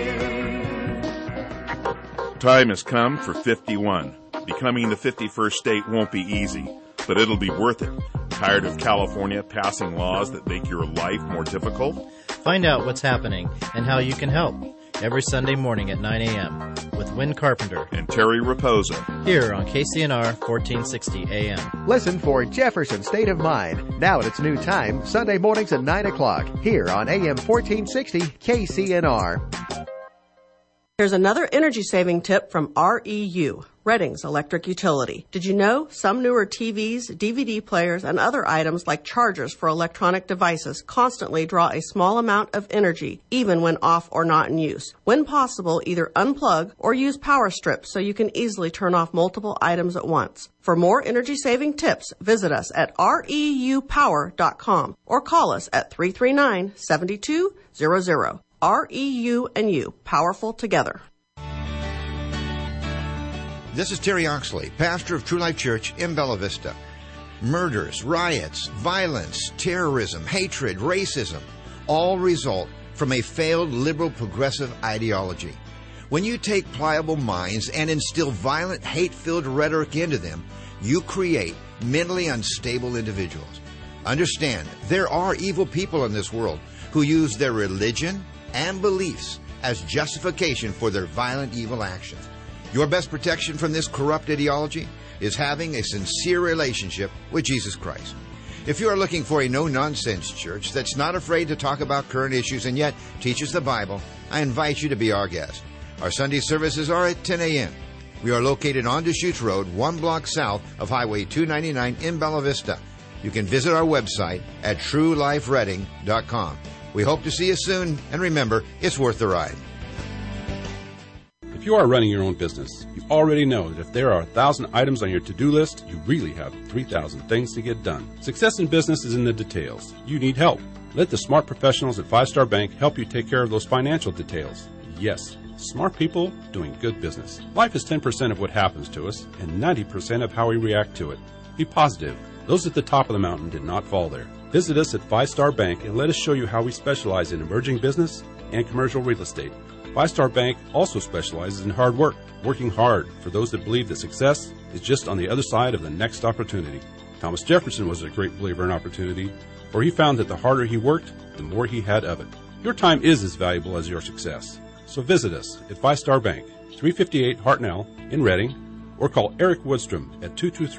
S7: begin.
S21: Time has come for 51. Becoming the 51st state won't be easy, but it'll be worth it. Tired of California passing laws that make your life more difficult?
S22: Find out what's happening and how you can help every Sunday morning at 9 a.m. with Win Carpenter
S21: and Terry Raposa
S22: here on KCNR 1460 AM.
S18: Listen for Jefferson State of Mind, now at its new time, Sunday mornings at 9 o'clock, here on AM 1460 KCNR.
S23: Here's another energy-saving tip from REU.
S1: Redding's Electric Utility. Did you know some newer TVs, DVD players, and other items like chargers for electronic devices constantly draw a small amount of energy, even when off or not in use? When possible, either unplug or use power strips so you can easily turn off multiple items at once. For more energy-saving tips, visit us at reupower.com or call us at 339-7200. REU and you, powerful together.
S2: This is Terry Oxley, pastor of True Life Church in Bella Vista. Murders, riots, violence, terrorism, hatred, racism all result from a failed liberal progressive ideology. When you take pliable minds and instill violent, hate-filled rhetoric into them, you create mentally unstable individuals. Understand, there are evil people in this world who use their religion and beliefs as justification for their violent, evil actions. Your best protection from this corrupt ideology is having a sincere relationship with Jesus Christ. If you are looking for a no-nonsense church that's not afraid to talk about current issues and yet teaches the Bible, I invite you to be our guest. Our Sunday services are at 10 a.m. We are located on Deschutes Road, 1 block south of Highway 299 in Bella Vista. You can visit our website at trueliferedding.com. We hope to see you soon, and remember, it's worth the ride.
S23: If you are running your own business, you already know that if there are 1,000 items on your to-do list, you really have 3,000 things to get done. Success in business is in the details. You need help. Let the smart professionals at 5 Star Bank help you take care of those financial details. Yes, smart people doing good business. Life is 10% of what happens to us and 90% of how we react to it. Be positive. Those at the top of the mountain did not fall there. Visit us at 5 Star Bank and let us show you how we specialize in emerging business and commercial real estate. 5 Star Bank also specializes in hard work, working hard for those that believe that success is just on the other side of the next opportunity. Thomas Jefferson was a great believer in opportunity, for he found that the harder he worked, the more he had of it. Your time is as valuable as your success. So visit us at 5 Star Bank, 358 Hartnell in Redding, or call Eric Woodstrom at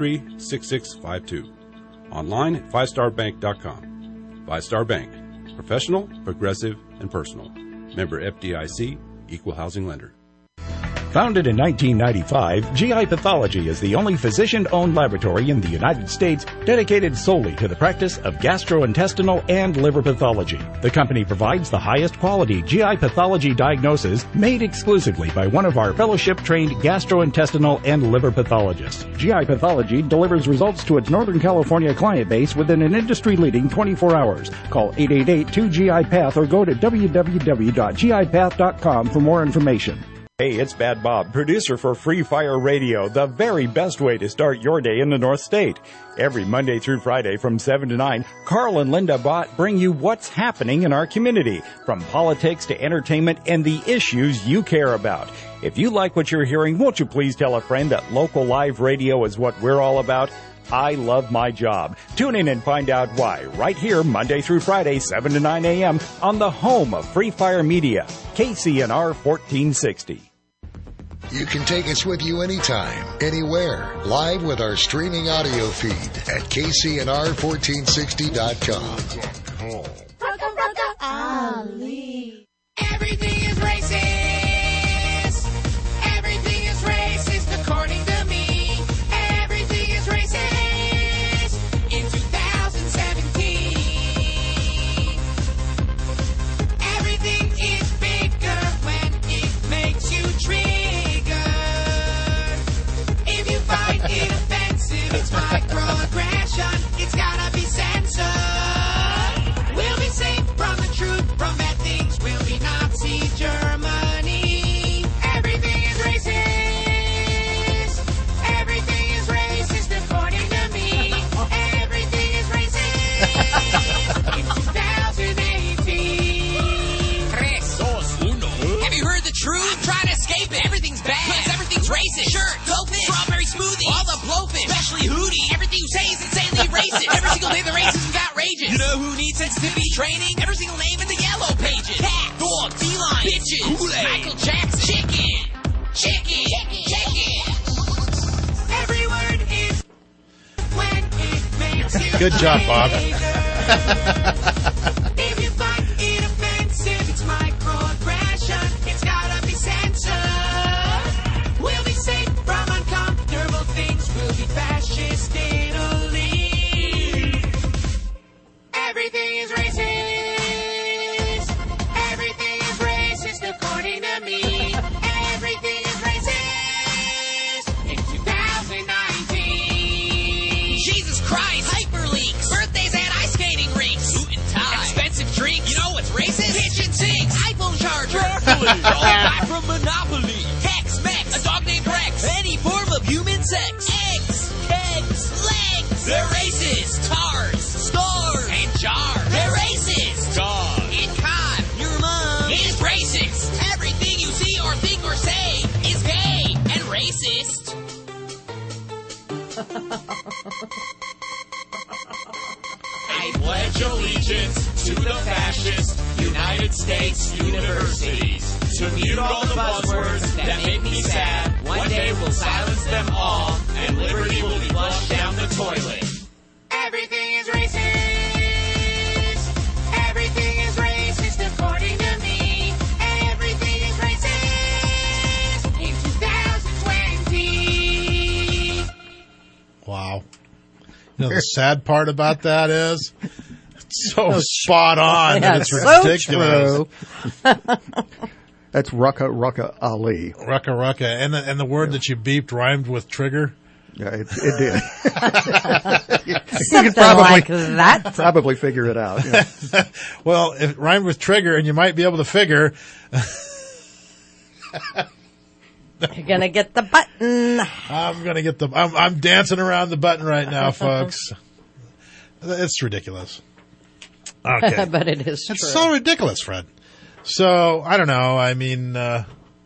S23: 223-6652. Online at 5starbank.com. 5 Star Bank. Professional, progressive, and personal. Member FDIC, Equal Housing Lender.
S3: Founded in 1995, GI Pathology is the only physician-owned laboratory in the United States dedicated solely to the practice of gastrointestinal and liver pathology. The company provides the highest quality GI pathology diagnosis made exclusively by one of our fellowship-trained gastrointestinal and liver pathologists. GI Pathology delivers results to its Northern California client base within an industry-leading 24 hours. Call 888-2GI-PATH or go to www.gipath.com for more information.
S24: Hey, it's Bad Bob, producer for Free Fire Radio, the very best way to start your day in the North State. Every Monday through Friday from 7 to 9, Carl and Linda Bott bring you what's happening in our community, from politics to entertainment and the issues you care about. If you like what you're hearing, won't you please tell a friend that local live radio is what we're all about? I love my job. Tune in and find out why right here Monday through Friday, 7 to 9 a.m. on the home of Free Fire Media, KCNR 1460.
S8: You can take us with you anytime, anywhere, live with our streaming audio feed at KCNR1460.com.
S7: Ali. Everything is racist. Everything is racist according to me. Everything is racist in 2017. Everything is bigger when it makes you trigger. If you find it offensive, it's microaggression. It's gotta be censored. We'll be safe from the truth, from bad things. We'll be Nazi Germany. Everything is racist. Everything is racist according to me. Everything is racist in 2018.
S25: Tres, dos, uno. Have you heard the truth? Try to escape it. Everything's bad. Because everything's racist. Shirt, goldfish, strawberry smoothie, all the blowfish, especially Hootie. Everything you say is insanely racist. Every single day the racism is outrageous. You know who needs sensitivity training? Every single name in the yellow pages. Cat, dog, feline, bitches, Kool-Aid, Michael Jackson, chicken.
S7: Every word is when it makes you
S10: Good job, Bob.
S7: If you find it offensive, it's microaggression. It's gotta be censored. We'll be safe from unconscious.
S25: Monopoly. Go buy from Monopoly. Tex-Mex, a dog named Rex. Any form of human sex. Eggs, kegs, legs. They're racist. Cars, stars, and jars. They're racist. Dog. And cod. Your mom is racist. Everything you see or think or say is gay and racist. I pledge allegiance to the fascist United States universities. To mute all the buzzwords that make me sad, one day we'll silence them all, and liberty will be flushed down the toilet. Everything is racist. Everything is racist according to me. Everything is racist in 2020.
S10: Wow. You know, the sad part about that is it's so spot on that it's
S11: so
S10: ridiculous.
S12: That's Rucka Ali.
S10: Rucka. And the word that you beeped rhymed with trigger?
S12: Yeah, it did. You
S11: Something
S12: could
S11: like that.
S12: probably figure it out. Yeah.
S10: Well, if it rhymed with trigger, and you might be able to figure...
S11: You're going to get the button.
S10: I'm going to get I'm dancing around the button right now, folks. It's ridiculous. Okay.
S11: But it is true.
S10: It's so ridiculous, Fred. So, I don't know. I mean, that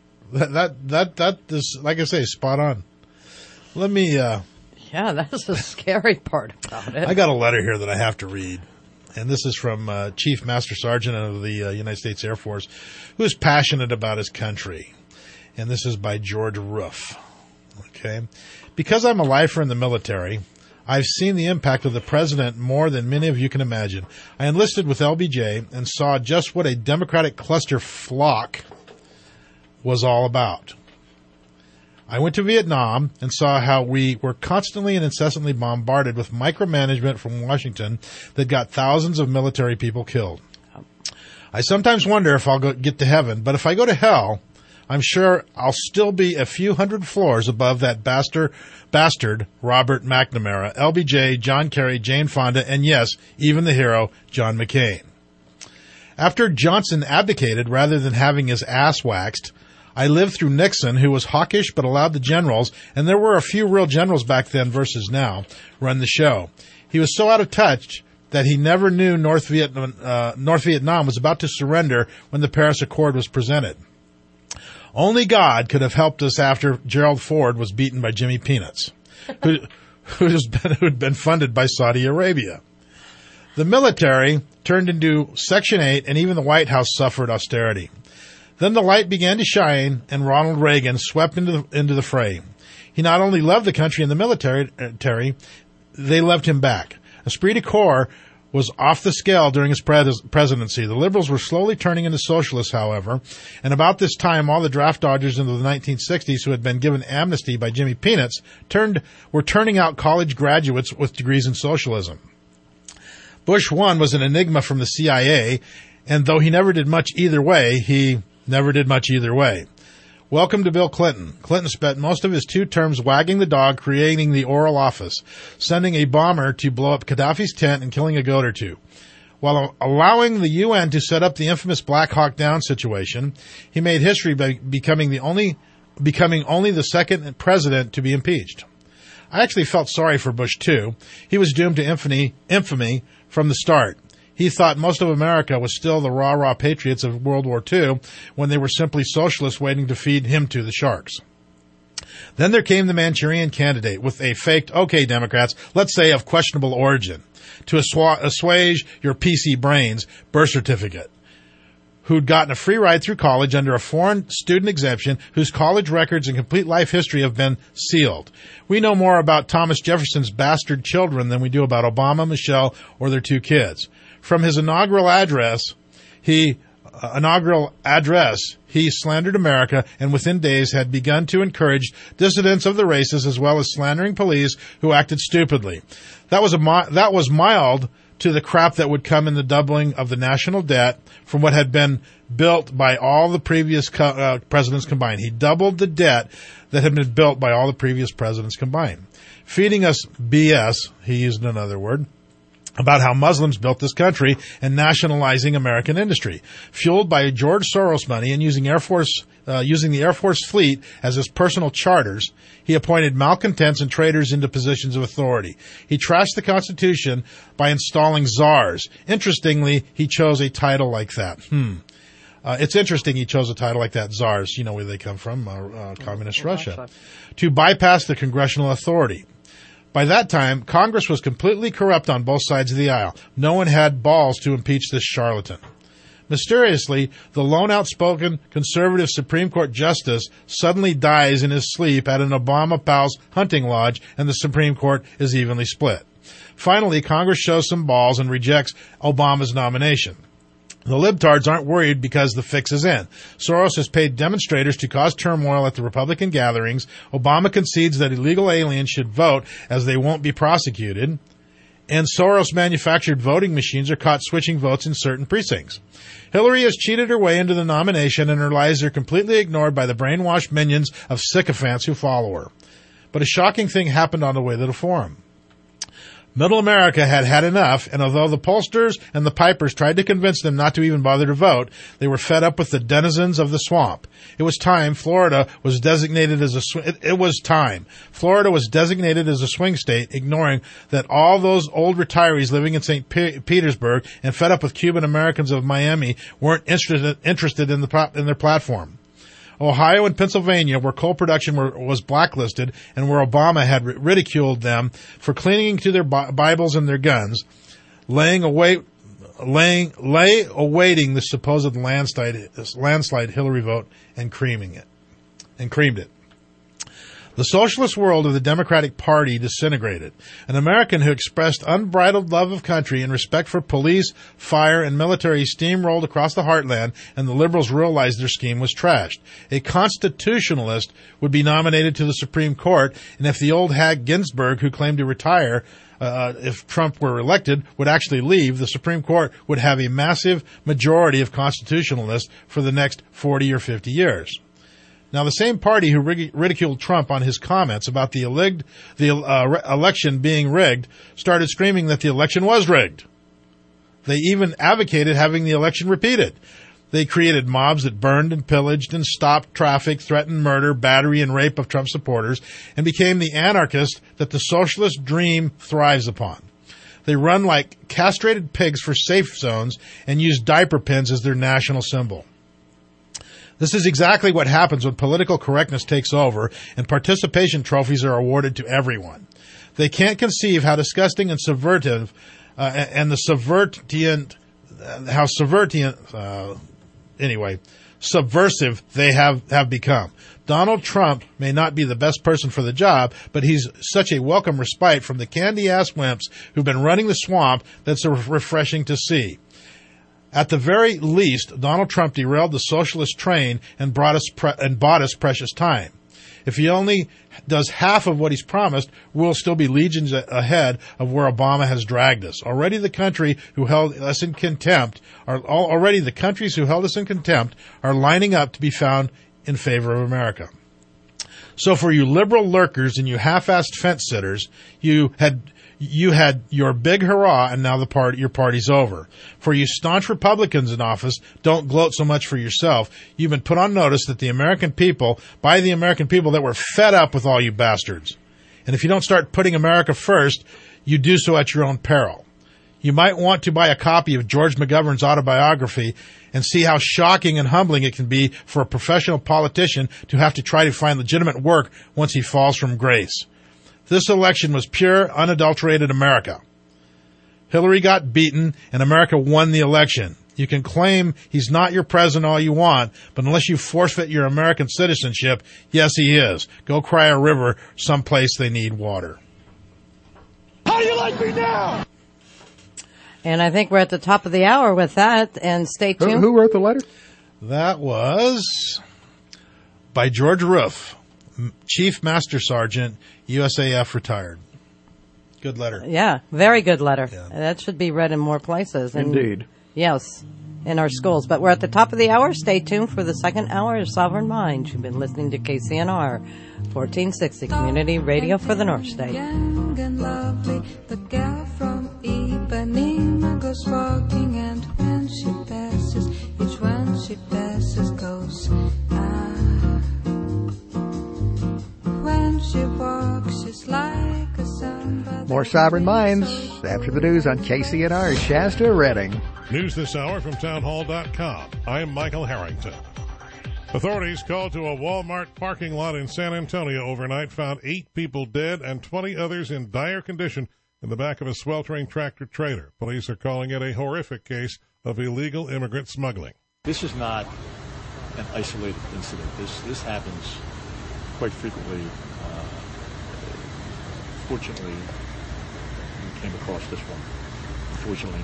S10: is, like I say, spot on. Let me,
S11: Yeah, that's the scary part about it.
S10: I got a letter here that I have to read. And this is from Chief Master Sergeant of the United States Air Force, who is passionate about his country. And this is by George Roof. Okay. Because I'm a lifer in the military, I've seen the impact of the president more than many of you can imagine. I enlisted with LBJ and saw just what a Democratic cluster flock was all about. I went to Vietnam and saw how we were constantly and incessantly bombarded with micromanagement from Washington that got thousands of military people killed. I sometimes wonder if I'll get to heaven, but if I go to hell, I'm sure I'll still be a few hundred floors above that bastard Robert McNamara, LBJ, John Kerry, Jane Fonda, and yes, even the hero, John McCain. After Johnson abdicated rather than having his ass waxed, I lived through Nixon, who was hawkish but allowed the generals, and there were a few real generals back then versus now, run the show. He was so out of touch that he never knew North Vietnam was about to surrender when the Paris Accord was presented. Only God could have helped us after Gerald Ford was beaten by Jimmy Peanuts, who'd been funded by Saudi Arabia. The military turned into Section 8, and even the White House suffered austerity. Then the light began to shine, and Ronald Reagan swept into the fray. He not only loved the country and the military, they loved him back. Esprit de corps was off the scale during his presidency. The liberals were slowly turning into socialists, however, and about this time, all the draft dodgers into the 1960s who had been given amnesty by Jimmy Peanuts were turning out college graduates with degrees in socialism. Bush 1 was an enigma from the CIA, and though he never did much either way, he never did much either way. Welcome to Bill Clinton. Clinton spent most of his 2 terms wagging the dog, creating the Oral Office, sending a bomber to blow up Gaddafi's tent and killing a goat or two. While allowing the UN to set up the infamous Black Hawk Down situation, he made history by becoming only the second president to be impeached. I actually felt sorry for Bush too. He was doomed to infamy from the start. He thought most of America was still the rah-rah patriots of World War II when they were simply socialists waiting to feed him to the sharks. Then there came the Manchurian Candidate with a faked, okay, Democrats, let's say of questionable origin, to assuage your PC brains, birth certificate, who'd gotten a free ride through college under a foreign student exemption, whose college records and complete life history have been sealed. We know more about Thomas Jefferson's bastard children than we do about Obama, Michelle, or their 2 kids. From his inaugural address, he slandered America and within days had begun to encourage dissidents of the races as well as slandering police who acted stupidly. That was mild to the crap that would come in the doubling of the national debt from what had been built by all the previous presidents combined. He doubled the debt that had been built by all the previous presidents combined. Feeding us BS, he used another word, about how Muslims built this country and nationalizing American industry. Fueled by George Soros money and using the Air Force fleet as his personal charters, he appointed malcontents and traitors into positions of authority. He trashed the Constitution by installing czars. Interestingly, he chose a title like that. It's interesting he chose a title like that, czars. You know where they come from, communist Russia. To bypass the congressional authority. By that time, Congress was completely corrupt on both sides of the aisle. No one had balls to impeach this charlatan. Mysteriously, the lone outspoken conservative Supreme Court justice suddenly dies in his sleep at an Obama pal's hunting lodge, and the Supreme Court is evenly split. Finally, Congress shows some balls and rejects Obama's nomination. The libtards aren't worried because the fix is in. Soros has paid demonstrators to cause turmoil at the Republican gatherings. Obama concedes that illegal aliens should vote as they won't be prosecuted. And Soros-manufactured voting machines are caught switching votes in certain precincts. Hillary has cheated her way into the nomination, and her lies are completely ignored by the brainwashed minions of sycophants who follow her. But a shocking thing happened on the way to the forum. Middle America had had enough, and although the pollsters and the pipers tried to convince them not to even bother to vote, they were fed up with the denizens of the swamp. It was time Florida was designated as a swing state, ignoring that all those old retirees living in St. Petersburg and fed up with Cuban Americans of Miami weren't interested in their platform. Ohio and Pennsylvania, where coal production was blacklisted and where Obama had ridiculed them for clinging to their Bibles and their guns, lay awaiting the supposed landslide Hillary vote and creamed it. The socialist world of the Democratic Party disintegrated. An American who expressed unbridled love of country and respect for police, fire, and military steamrolled across the heartland, and the liberals realized their scheme was trashed. A constitutionalist would be nominated to the Supreme Court, and if the old hag Ginsburg, who claimed to retire if Trump were elected, would actually leave, the Supreme Court would have a massive majority of constitutionalists for the next 40 or 50 years. Now, the same party who ridiculed Trump on his comments about the election being rigged started screaming that the election was rigged. They even advocated having the election repeated. They created mobs that burned and pillaged and stopped traffic, threatened murder, battery, and rape of Trump supporters, and became the anarchist that the socialist dream thrives upon. They run like castrated pigs for safe zones and use diaper pins as their national symbol. This is exactly what happens when political correctness takes over and participation trophies are awarded to everyone. They can't conceive how disgusting and subversive they have become. Donald Trump may not be the best person for the job, but he's such a welcome respite from the candy-ass wimps who've been running the swamp that's refreshing to see. At the very least, Donald Trump derailed the socialist train and bought us precious time. If he only does half of what he's promised, we'll still be legions ahead of where Obama has dragged us. Already the countries who held us in contempt are lining up to be found in favor of America. So for you liberal lurkers and you half-assed fence sitters, you had your big hurrah, and now your party's over. For you staunch Republicans in office, don't gloat so much for yourself. You've been put on notice that by the American people that were fed up with all you bastards. And if you don't start putting America first, you do so at your own peril. You might want to buy a copy of George McGovern's autobiography and see how shocking and humbling it can be for a professional politician to have to try to find legitimate work once he falls from grace. This election was pure, unadulterated America. Hillary got beaten, and America won the election. You can claim he's not your president all you want, but unless you forfeit your American citizenship, yes, he is. Go cry a river someplace they need water.
S20: How do you like me now?
S11: And I think we're at the top of the hour with that, and stay tuned.
S12: Who wrote the letter?
S10: That was by George Roof, Chief Master Sergeant, USAF retired. Good letter.
S11: Yeah, very good letter. Yeah. That should be read in more places.
S12: Indeed.
S11: Yes, in our schools. But we're at the top of the hour. Stay tuned for the second hour of Sovereign Minds. You've been listening to KCNR, 1460 Community Radio for the North State.
S7: Young and lovely, the gal from eBay.
S4: Ipanema goes walking, and when she passes, each one she passes goes, ah. When she walks, she's like a samba.
S12: More Sovereign Minds after the news on KCNR Shasta Redding.
S5: News this hour from townhall.com. I'm Michael Harrington. Authorities called to a Walmart parking lot in San Antonio overnight found 8 people dead and 20 others in dire condition in the back of a sweltering tractor-trailer. Police are calling it a horrific case of illegal immigrant smuggling.
S6: This is not an isolated incident. This happens quite frequently. Fortunately, we came across this one. Unfortunately,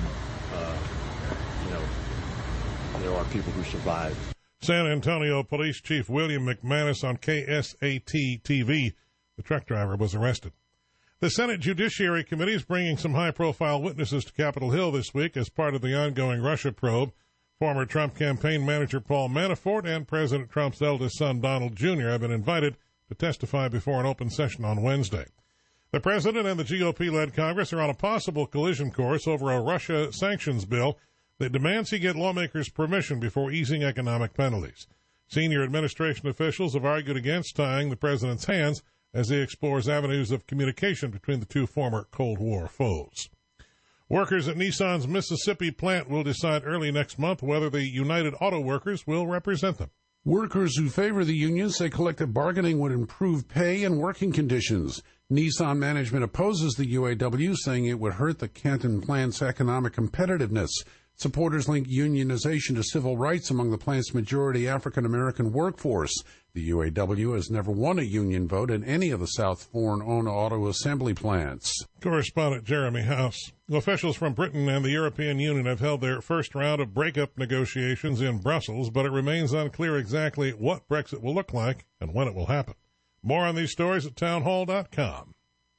S6: there are people who survived.
S5: San Antonio Police Chief William McManus on KSAT-TV. The truck driver was arrested. The Senate Judiciary Committee is bringing some high-profile witnesses to Capitol Hill this week as part of the ongoing Russia probe. Former Trump campaign manager Paul Manafort and President Trump's eldest son Donald Jr. have been invited to testify before an open session on Wednesday. The president and the GOP-led Congress are on a possible collision course over a Russia sanctions bill that demands he get lawmakers' permission before easing economic penalties. Senior administration officials have argued against tying the president's hands as he explores avenues of communication between the two former Cold War foes. Workers at Nissan's Mississippi plant will decide early next month whether the United Auto Workers will represent them.
S9: Workers who favor the union say collective bargaining would improve pay and working conditions. Nissan management opposes the UAW, saying it would hurt the Canton plant's economic competitiveness. Supporters link unionization to civil rights among the plant's majority African-American workforce. The UAW has never won a union vote in any of the South foreign-owned auto assembly plants.
S5: Correspondent Jeremy House. Officials from Britain and the European Union have held their first round of breakup negotiations in Brussels, but it remains unclear exactly what Brexit will look like and when it will happen. More on these stories at townhall.com.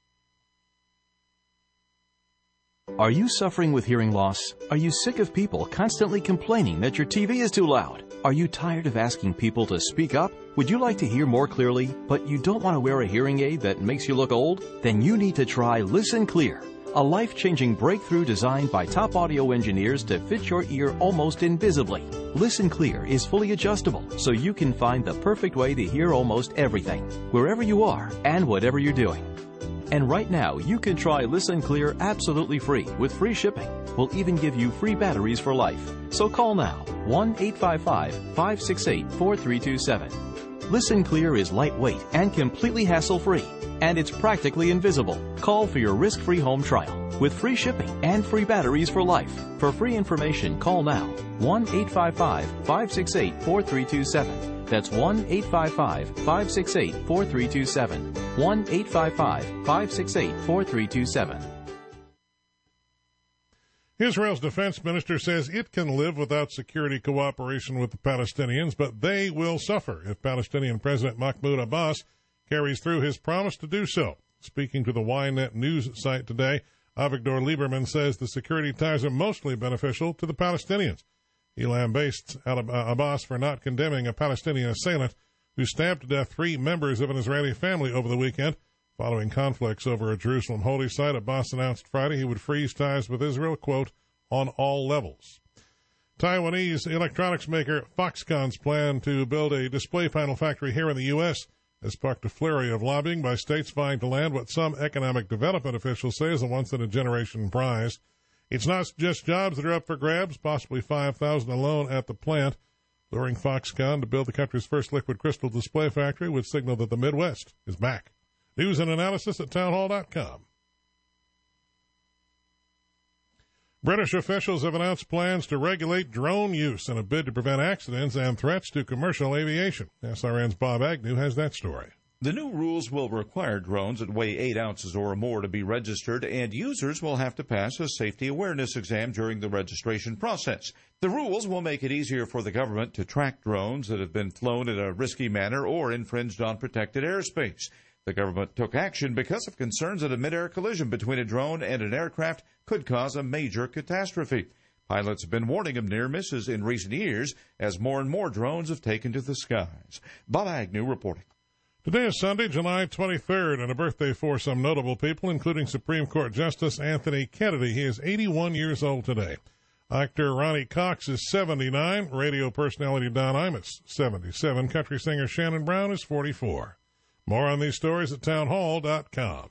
S13: Are you suffering with hearing loss? Are you sick of people constantly complaining that your TV is too loud? Are you tired of asking people to speak up? Would you like to hear more clearly, but you don't want to wear a hearing aid that makes you look old? Then you need to try Listen Clear, a life-changing breakthrough designed by top audio engineers to fit your ear almost invisibly. Listen Clear is fully adjustable, so you can find the perfect way to hear almost everything, wherever you are and whatever you're doing. And right now, you can try Listen Clear absolutely free with free shipping. We'll even give you free batteries for life. So call now, 1-855-568-4327. Listen Clear is lightweight and completely hassle-free, and it's practically invisible. Call for your risk-free home trial with free shipping and free batteries for life. For free information, call now, 1-855-568-4327. That's 1-855-568-4327. 1-855-568-4327.
S5: Israel's defense minister says it can live without security cooperation with the Palestinians, but they will suffer if Palestinian President Mahmoud Abbas carries through his promise to do so. Speaking to the Ynet news site today, Avigdor Lieberman says the security ties are mostly beneficial to the Palestinians. He lambastes Abbas for not condemning a Palestinian assailant who stabbed to death 3 members of an Israeli family over the weekend. Following conflicts over a Jerusalem holy site, Abbas announced Friday he would freeze ties with Israel, quote, on all levels. Taiwanese electronics maker Foxconn's plan to build a display panel factory here in the U.S. has sparked a flurry of lobbying by states vying to land what some economic development officials say is a once-in-a-generation prize. It's not just jobs that are up for grabs, possibly 5,000 alone at the plant. Luring Foxconn to build the country's first liquid crystal display factory would signal that the Midwest is back. News and analysis at townhall.com. British officials have announced plans to regulate drone use in a bid to prevent accidents and threats to commercial aviation. SRN's Bob Agnew has that story.
S26: The new rules will require drones that weigh 8 ounces or more to be registered, and users will have to pass a safety awareness exam during the registration process. The rules will make it easier for the government to track drones that have been flown in a risky manner or infringed on protected airspace. The government took action because of concerns that a mid-air collision between a drone and an aircraft could cause a major catastrophe. Pilots have been warning of near misses in recent years as more and more drones have taken to the skies. Bob Agnew reporting.
S5: Today is Sunday, July 23rd, and a birthday for some notable people, including Supreme Court Justice Anthony Kennedy. He is 81 years old today. Actor Ronnie Cox is 79. Radio personality Don Imus, 77. Country singer Shannon Brown is 44. More on these stories at townhall.com.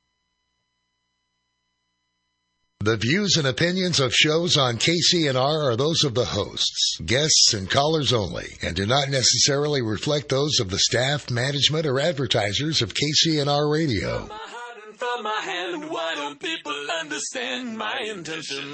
S8: The views and opinions of shows on KCNR are those of the hosts, guests, and callers only, and do not necessarily reflect those of the staff, management, or advertisers of KCNR Radio.
S7: From my hand, why don't people understand my intention?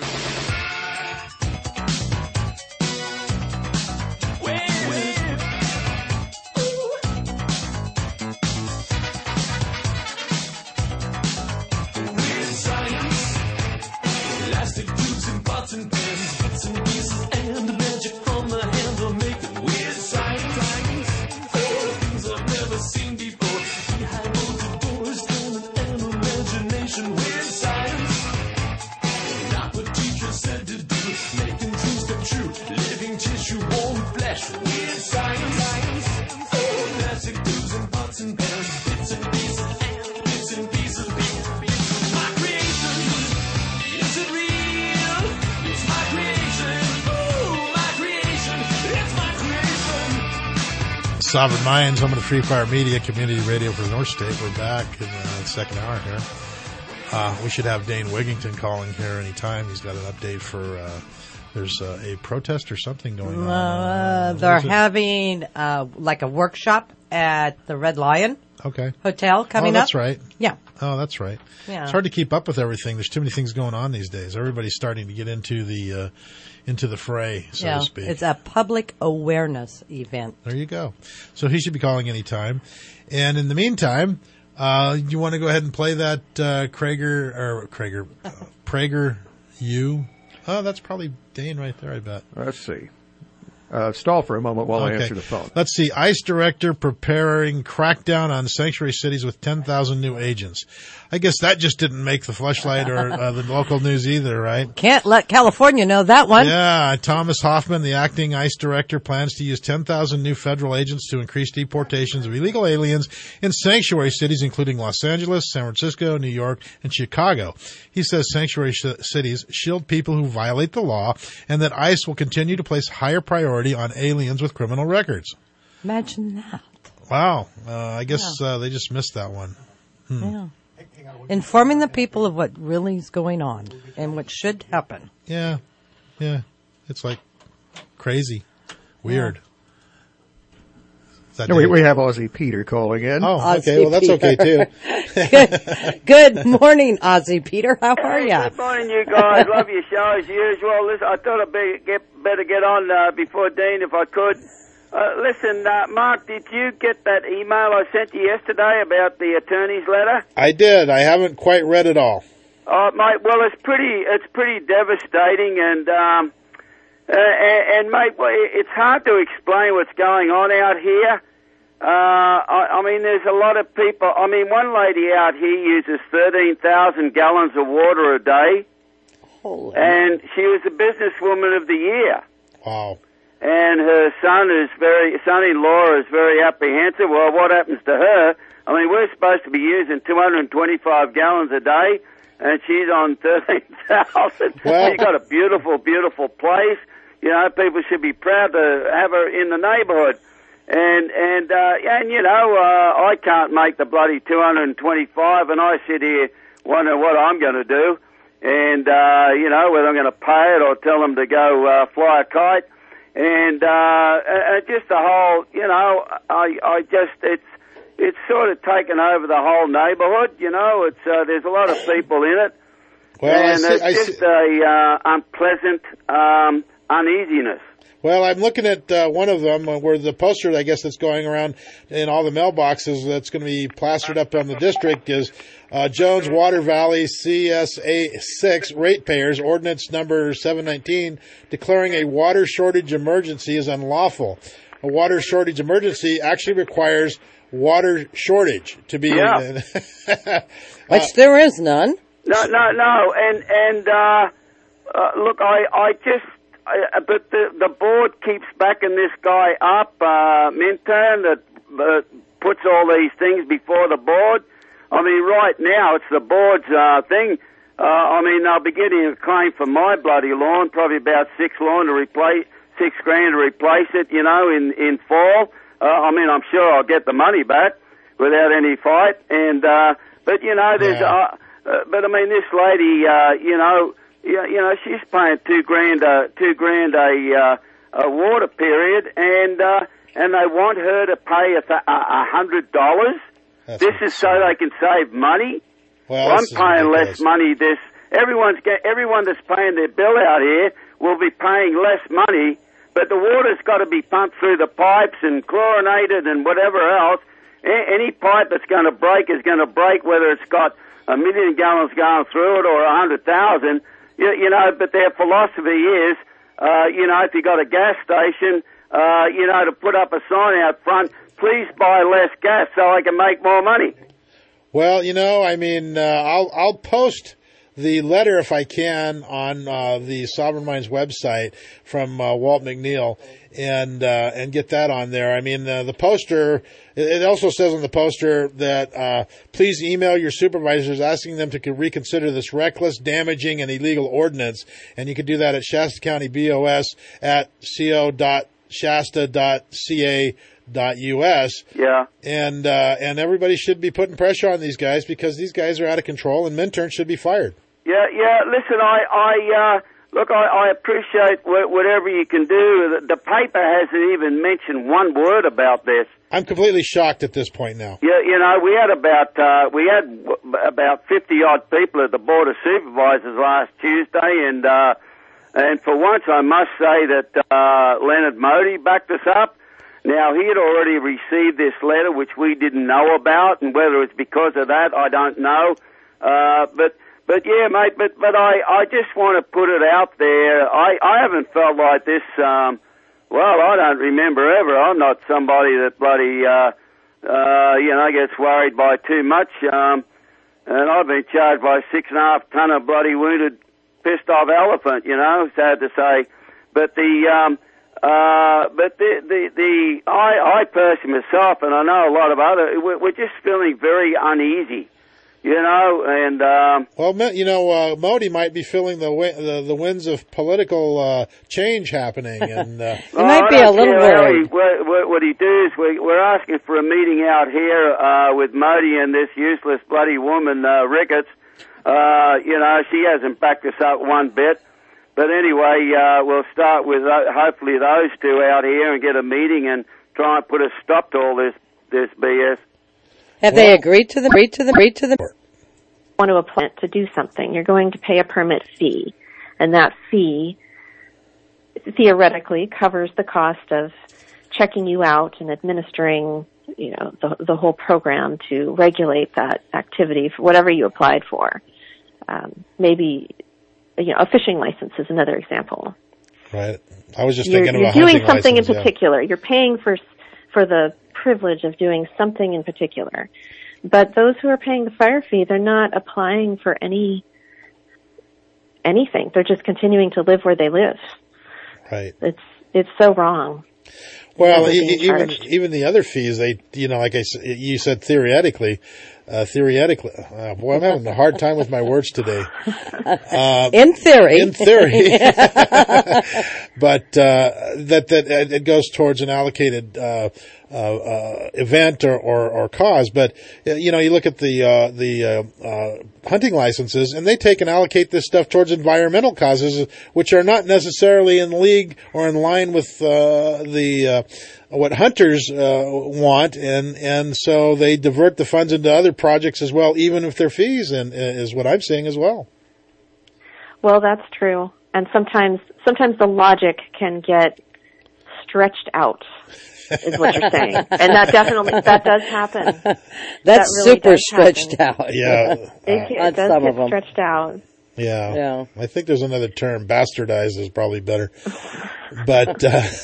S7: Pots and pans, bits and pieces, and the magic from the hand will make it weird science. Things I've never seen before. Behind closed doors, talent and imagination. Weird science. Not what teachers said to do. Making dreams come true. Living tissue, warm flesh. Weird science. Plastic tubes and pots and pans, bits and pieces, and bits and pieces. My creation. Is it real?
S10: Sovereign Minds, home of the Free Fire Media, community radio for the North State. We're back in the second hour here. We should have Dane Wigington calling here anytime. He's got an update for, there's a protest or something going on.
S11: They're having like a workshop at the Red Lion Hotel coming up.
S10: That's right.
S11: Yeah.
S10: Oh, that's right.
S11: Yeah.
S10: It's hard to keep up with everything. There's too many things going on these days. Everybody's starting to get into the fray, so to speak. It's
S11: a public awareness event.
S10: There you go. So he should be calling anytime. And in the meantime, you want to go ahead and play that Prager U? Oh, that's probably Dane right there, I bet.
S12: Let's see. Stall for a moment while I answer the phone.
S10: Let's see. ICE director preparing crackdown on sanctuary cities with 10,000 new agents. I guess that just didn't make the Fleshlight or the local news either, right?
S11: Can't let California know that one.
S10: Yeah. Thomas Hoffman, the acting ICE director, plans to use 10,000 new federal agents to increase deportations of illegal aliens in sanctuary cities, including Los Angeles, San Francisco, New York, and Chicago. He says sanctuary cities shield people who violate the law and that ICE will continue to place higher priority on aliens with criminal records.
S11: Imagine that.
S10: Wow. I guess they just missed that one.
S11: Yeah. Informing the people of what really is going on and what should happen.
S10: Yeah. Yeah. It's like crazy. Weird.
S12: No, we have Aussie Peter calling in.
S10: Oh,
S11: Aussie
S10: okay. Well, that's okay, too.
S11: Good morning, Aussie Peter. How are you?
S14: Good morning, you guys. Love your show as usual. Listen, I thought I'd better get on before Dean if I could. Listen, Mark, did you get that email I sent you yesterday about the attorney's letter?
S10: I did. I haven't quite read it all.
S14: Mate, well, it's pretty devastating, and mate, it's hard to explain what's going on out here. I mean, there's a lot of people. I mean, one lady out here uses 13,000 gallons of water a day, and she was the businesswoman of the year.
S10: Wow.
S14: And her son-in-law is very apprehensive. Well, what happens to her? I mean, we're supposed to be using 225 gallons a day, and she's on 13,000.
S10: Well,
S14: she's got a beautiful, beautiful place. You know, people should be proud to have her in the neighborhood. And you know, I can't make the bloody 225, and I sit here wondering what I'm going to do. And, you know, whether I'm going to pay it or tell them to go fly a kite. And just the whole, you know, I just, it's sort of taken over the whole neighborhood, you know. It's there's a lot of people in it.
S10: Well,
S14: and it's just a unpleasant uneasiness.
S10: Well, I'm looking at one of them where the poster, I guess, that's going around in all the mailboxes that's going to be plastered up on the district is Jones Water Valley CSA 6 ratepayers ordinance number 719 declaring a water shortage emergency is unlawful. A water shortage emergency actually requires water shortage to be
S11: which there is none.
S14: No. And look, I just. But the board keeps backing this guy up, Minturn, that puts all these things before the board. I mean, right now it's the board's thing. I mean, I'll be getting a claim for my bloody lawn, probably about $6 grand to replace it, you know, in fall. I mean, I'm sure I'll get the money back without any fight. And but you know, there's but I mean, this lady, you know, she's paying $2 grand a water period, and they want her to pay $100. This is so they can save money.
S10: Well,
S14: I'm paying less money. Everyone that's paying their bill out here will be paying less money, but the water's got to be pumped through the pipes and chlorinated and whatever else. Any pipe that's going to break is going to break, whether it's got 1 million gallons going through it or 100,000. You know, but their philosophy is, you know, if you got a gas station, you know, to put up a sign out front, please buy less gas so I can make more money.
S10: Well, you know, I mean, I'll post the letter if I can on the Sovereign Minds website from Walt McNeil and get that on there. I mean, the poster, it also says on the poster that please email your supervisors asking them to reconsider this reckless, damaging, and illegal ordinance. And you can do that at Shasta County BOS at co.shasta.ca.us.
S14: Yeah.
S10: And everybody should be putting pressure on these guys because these guys are out of control and Minturn should be fired.
S14: Yeah. Listen, I appreciate whatever you can do. The paper hasn't even mentioned one word about this.
S10: I'm completely shocked at this point now.
S14: Yeah, you know, we had about 50 odd people at the Board of Supervisors last Tuesday, and for once I must say that Leonard Modi backed us up. Now, he had already received this letter, which we didn't know about, and whether it's because of that, I don't know. But yeah, mate, but I just want to put it out there. I haven't felt like this, well, I don't remember ever. I'm not somebody that bloody, you know, gets worried by too much. And I've been charged by 6.5 ton of bloody wounded, pissed off elephant, you know, sad to say. But I personally myself, and I know a lot of other, we're just feeling very uneasy. You know, and
S10: well, you know, Modi might be feeling the winds of political change happening, and
S11: he might be a little worried.
S14: What he do is we're asking for a meeting out here with Modi and this useless bloody woman Ricketts. You know, she hasn't backed us up one bit. But anyway, we'll start with hopefully those two out here and get a meeting and try and put a stop to all this BS.
S11: Have they agreed to the
S15: want to apply to do something? You're going to pay a permit fee, and that fee theoretically covers the cost of checking you out and administering, you know, the whole program to regulate that activity for whatever you applied for. Maybe, you know, a fishing license is another example.
S10: Right. I was just thinking about
S15: you're doing something
S10: license,
S15: in particular. Yeah. You're paying for the privilege of doing something in particular. But those who are paying the fire fee, they're not applying for anything. They're just continuing to live where they live.
S10: Right.
S15: It's so wrong.
S10: Well, even the other fees, they, you know, like you said, theoretically, boy, I'm having a hard time with my words today.
S11: In theory.
S10: But, that it goes towards an allocated, event or cause. But, you know, you look at the hunting licenses and they take and allocate this stuff towards environmental causes, which are not necessarily in league or in line with, what hunters, want. And so they divert the funds into other projects as well, even if they're fees, and is what I'm saying as well.
S15: Well, that's true. And sometimes the logic can get stretched out, is what you're saying. And that does happen.
S11: That's
S15: really
S11: super stretched out.
S10: Yeah.
S15: It does get stretched out.
S10: Yeah. I think there's another term. Bastardized is probably better. But,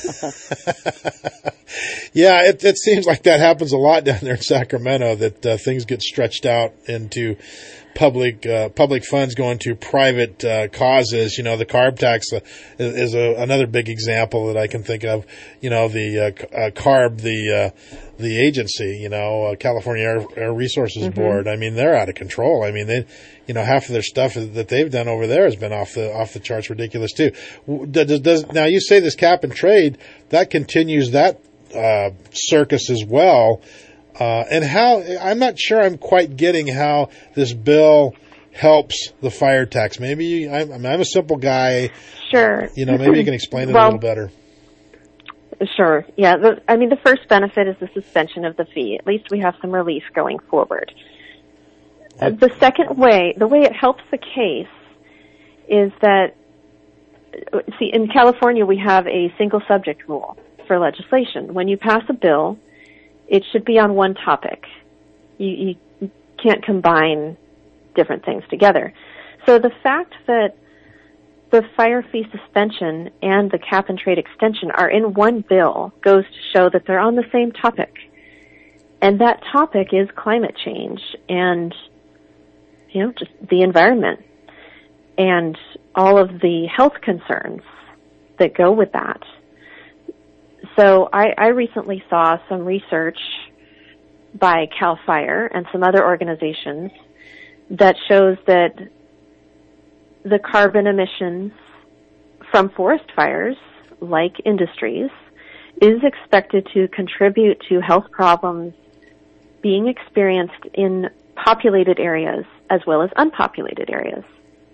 S10: yeah, it seems like that happens a lot down there in Sacramento, that things get stretched out into public funds going to private causes. You know, the carb tax is another big example that I can think of. You know, the CARB, the agency, you know, California Air Resources Board. I mean, they're out of control. I mean, they, you know, half of their stuff that they've done over there has been off the charts ridiculous too. Now you say this cap and trade, that continues that circus as well. And how, I'm not sure I'm quite getting how this bill helps the fire tax. Maybe I'm a simple guy.
S15: Sure.
S10: You know, maybe you can explain it a little better.
S15: Sure. Yeah. The first benefit is the suspension of the fee. At least we have some relief going forward. The second way, the way it helps the case is that, see, in California we have a single subject rule for legislation. When you pass a bill, it should be on one topic. You can't combine different things together. So the fact that the fire fee suspension and the cap and trade extension are in one bill goes to show that they're on the same topic. And that topic is climate change and, you know, just the environment and all of the health concerns that go with that. So I recently saw some research by CAL FIRE and some other organizations that shows that the carbon emissions from forest fires, like industries, is expected to contribute to health problems being experienced in populated areas as well as unpopulated areas.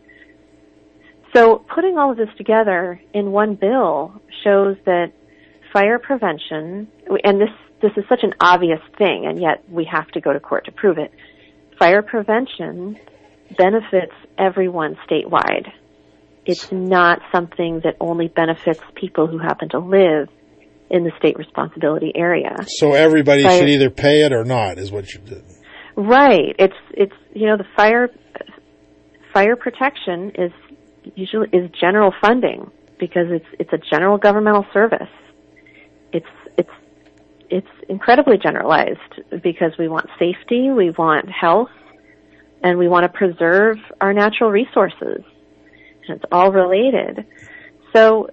S15: So putting all of this together in one bill shows that fire prevention, and this is such an obvious thing, and yet we have to go to court to prove it. Fire prevention benefits everyone statewide. It's not something that only benefits people who happen to live in the state responsibility area.
S10: So everybody should either pay it or not, is what you did.
S15: Right. It's you know, the fire protection is general funding because it's a general governmental service. It's incredibly generalized because we want safety, we want health, and we want to preserve our natural resources. And it's all related. So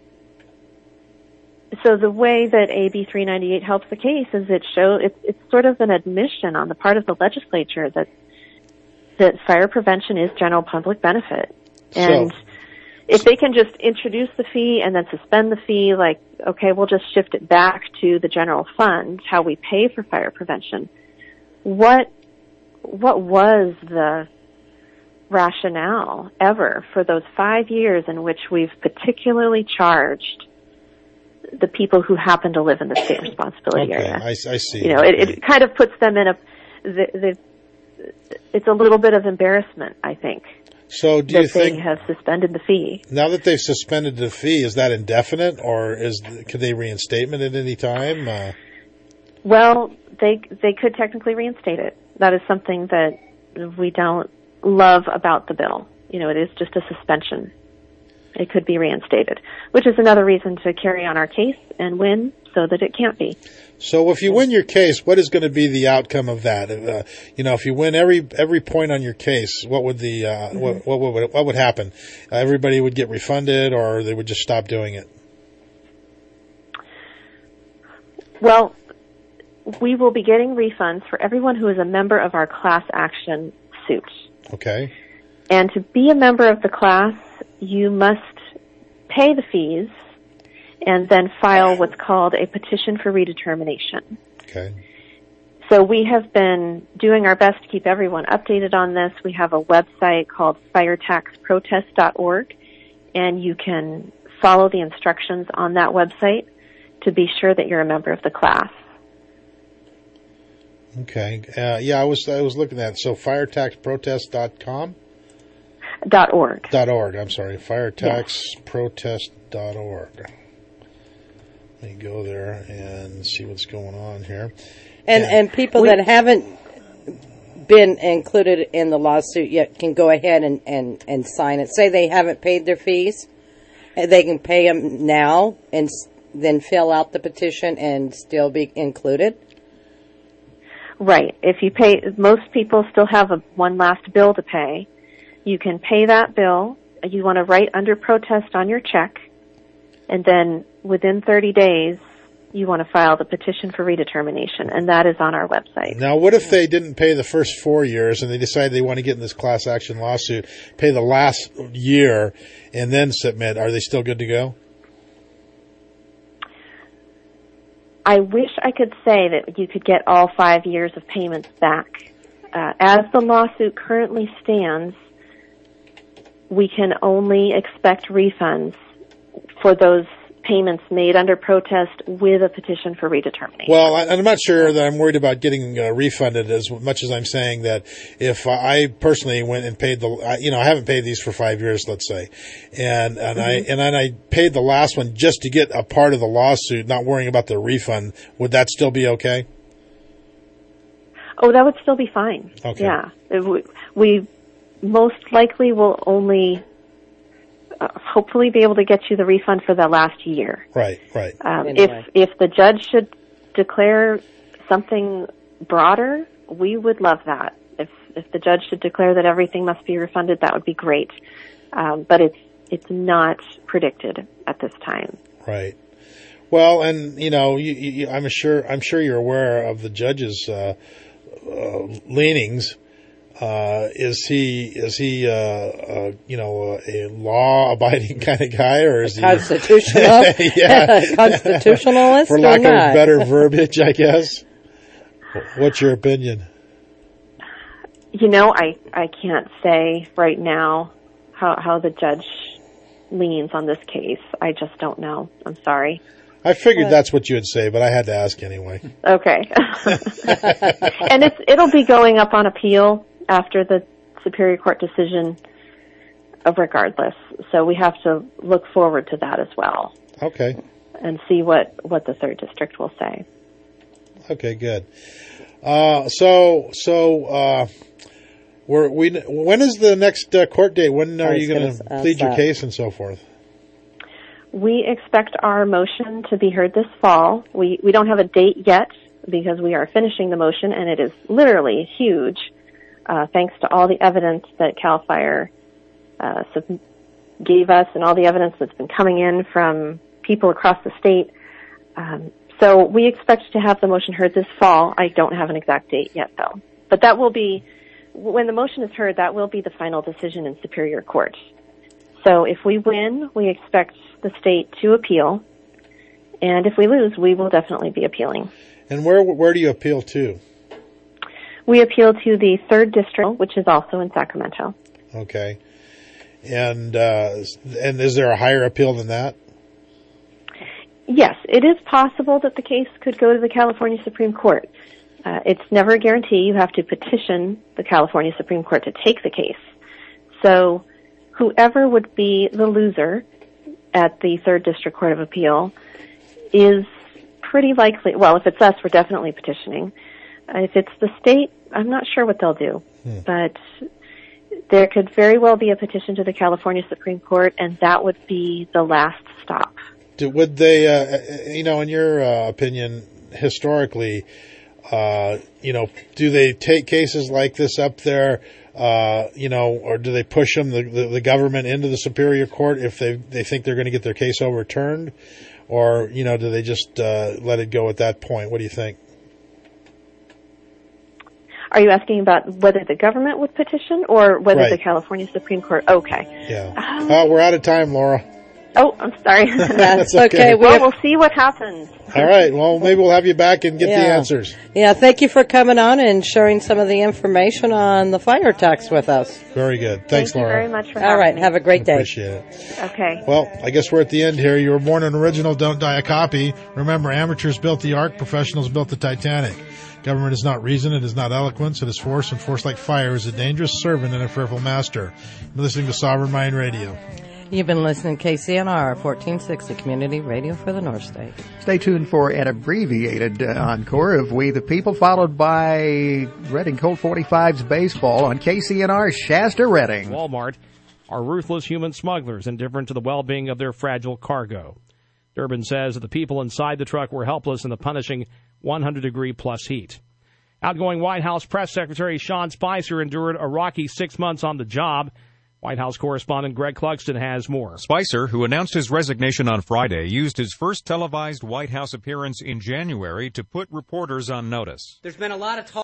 S15: the way that AB 398 helps the case is it's sort of an admission on the part of the legislature that fire prevention is general public benefit. And if they can just introduce the fee and then suspend the fee, like, okay, we'll just shift it back to the general fund, how we pay for fire prevention. What was the rationale ever for those 5 years in which we've particularly charged the people who happen to live in the state responsibility area?
S10: I see.
S15: You know, it kind of puts them in it's a little bit of embarrassment, I think.
S10: So do you think
S15: they have suspended the fee?
S10: Now that they've suspended the fee, is that indefinite, or could they reinstate it at any time?
S15: Well, they could technically reinstate it. That is something that we don't love about the bill. You know, it is just a suspension. It could be reinstated, which is another reason to carry on our case and win so that it can't be.
S10: So if you win your case, what is going to be the outcome of that? You know, if you win every point on your case, what would what would happen? Everybody would get refunded, or they would just stop doing it?
S15: Well, we will be getting refunds for everyone who is a member of our class action suit.
S10: Okay.
S15: And to be a member of the class, you must pay the fees and then file what's called a petition for redetermination.
S10: Okay.
S15: So we have been doing our best to keep everyone updated on this. We have a website called firetaxprotest.org, and you can follow the instructions on that website to be sure that you're a member of the class.
S10: Okay. Yeah, I was looking at it. So firetaxprotest.com?
S15: .org.
S10: .org. I'm sorry. Firetaxprotest.org. Let me go there and see what's going on here.
S11: And people that haven't been included in the lawsuit yet can go ahead and sign it. Say they haven't paid their fees, they can pay them now and then fill out the petition and still be included.
S15: Right. If you pay, most people still have one last bill to pay. You can pay that bill. You want to write under protest on your check, and then within 30 days, you want to file the petition for redetermination, and that is on our website.
S10: Now, what if they didn't pay the first 4 years and they decide they want to get in this class action lawsuit, pay the last year, and then submit? Are they still good to go?
S15: I wish I could say that you could get all 5 years of payments back. As the lawsuit currently stands, we can only expect refunds for those payments made under protest with a petition for redetermination.
S10: Well, I'm not sure that I'm worried about getting refunded as much as I'm saying that if I personally went and paid I haven't paid these for 5 years, let's say, and I paid the last one just to get a part of the lawsuit, not worrying about the refund. Would that still be okay?
S15: Oh, that would still be fine.
S10: Okay.
S15: Yeah, we most likely will only hopefully be able to get you the refund for the last year.
S10: Right.
S15: If the judge should declare something broader, we would love that. If the judge should declare that everything must be refunded, that would be great. But it's not predicted at this time.
S10: Right. Well, and I'm sure you're aware of the judge's leanings. Is he a law-abiding kind of guy, or is he
S11: constitutional? Constitutionalist,
S10: for lack of better verbiage, I guess. What's your opinion?
S15: I can't say right now how the judge leans on this case. I just don't know. I'm sorry.
S10: I figured that's what you would say, but I had to ask anyway.
S15: Okay. And it'll be going up on appeal after the Superior Court decision, regardless. So we have to look forward to that as well. Okay. And see what the third district will say.
S10: Okay, good. When is the next court date? When are you going to plead your case and so forth?
S15: We expect our motion to be heard this fall. We don't have a date yet because we are finishing the motion, and it is literally huge. Thanks to all the evidence that CAL FIRE gave us and all the evidence that's been coming in from people across the state. So we expect to have the motion heard this fall. I don't have an exact date yet, though. But that will be, when the motion is heard, that will be the final decision in Superior Court. So if we win, we expect the state to appeal. And if we lose, we will definitely be appealing.
S10: And where do you appeal to?
S15: We appeal to the 3rd District, which is also in Sacramento.
S10: Okay. And is there a higher appeal than that?
S15: Yes, it is possible that the case could go to the California Supreme Court. It's never a guarantee. You have to petition the California Supreme Court to take the case. So whoever would be the loser at the 3rd District Court of Appeal is pretty likely, well, if it's us, we're definitely petitioning. If it's the state, I'm not sure what they'll do. But there could very well be a petition to the California Supreme Court, and that would be the last stop.
S10: Would they, in your opinion, historically, do they take cases like this up there, or do they push them, the government, into the Superior Court if they think they're going to get their case overturned? Or, do they just let it go at that point? What do you think?
S15: Are you asking about whether the government would petition or whether the California Supreme Court? Okay.
S10: Yeah. We're out of time, Laura.
S15: Oh, I'm sorry.
S11: That's okay.
S15: We'll see what happens.
S10: All right. Well, maybe we'll have you back and get the answers.
S11: Yeah. Thank you for coming on and sharing some of the information on the fire tax with us.
S10: Very good. Thanks, Laura.
S15: Thank you very much for having me.
S11: Have a great day.
S10: Appreciate it.
S15: Okay.
S10: Well, I guess we're at the end here. You were born an original, don't die a copy. Remember, amateurs built the Ark, professionals built the Titanic. Government is not reason, it is not eloquence, it is force, and force like fire is a dangerous servant and a fearful master. You're listening to Sovereign Mind Radio.
S11: You've been listening to KCNR 1460 Community Radio for the North State.
S12: Stay tuned for an abbreviated encore of We the People, followed by Reading Colt 45's baseball on KCNR Shasta Reading.
S16: Walmart are ruthless human smugglers indifferent to the well-being of their fragile cargo. Durbin says that the people inside the truck were helpless in the punishing 100-degree plus heat. Outgoing White House Press Secretary Sean Spicer endured a rocky 6 months on the job. White House correspondent Greg Clugston has more.
S1: Spicer, who announced his resignation on Friday, used his first televised White House appearance in January to put reporters on notice.
S17: There's been a lot of talk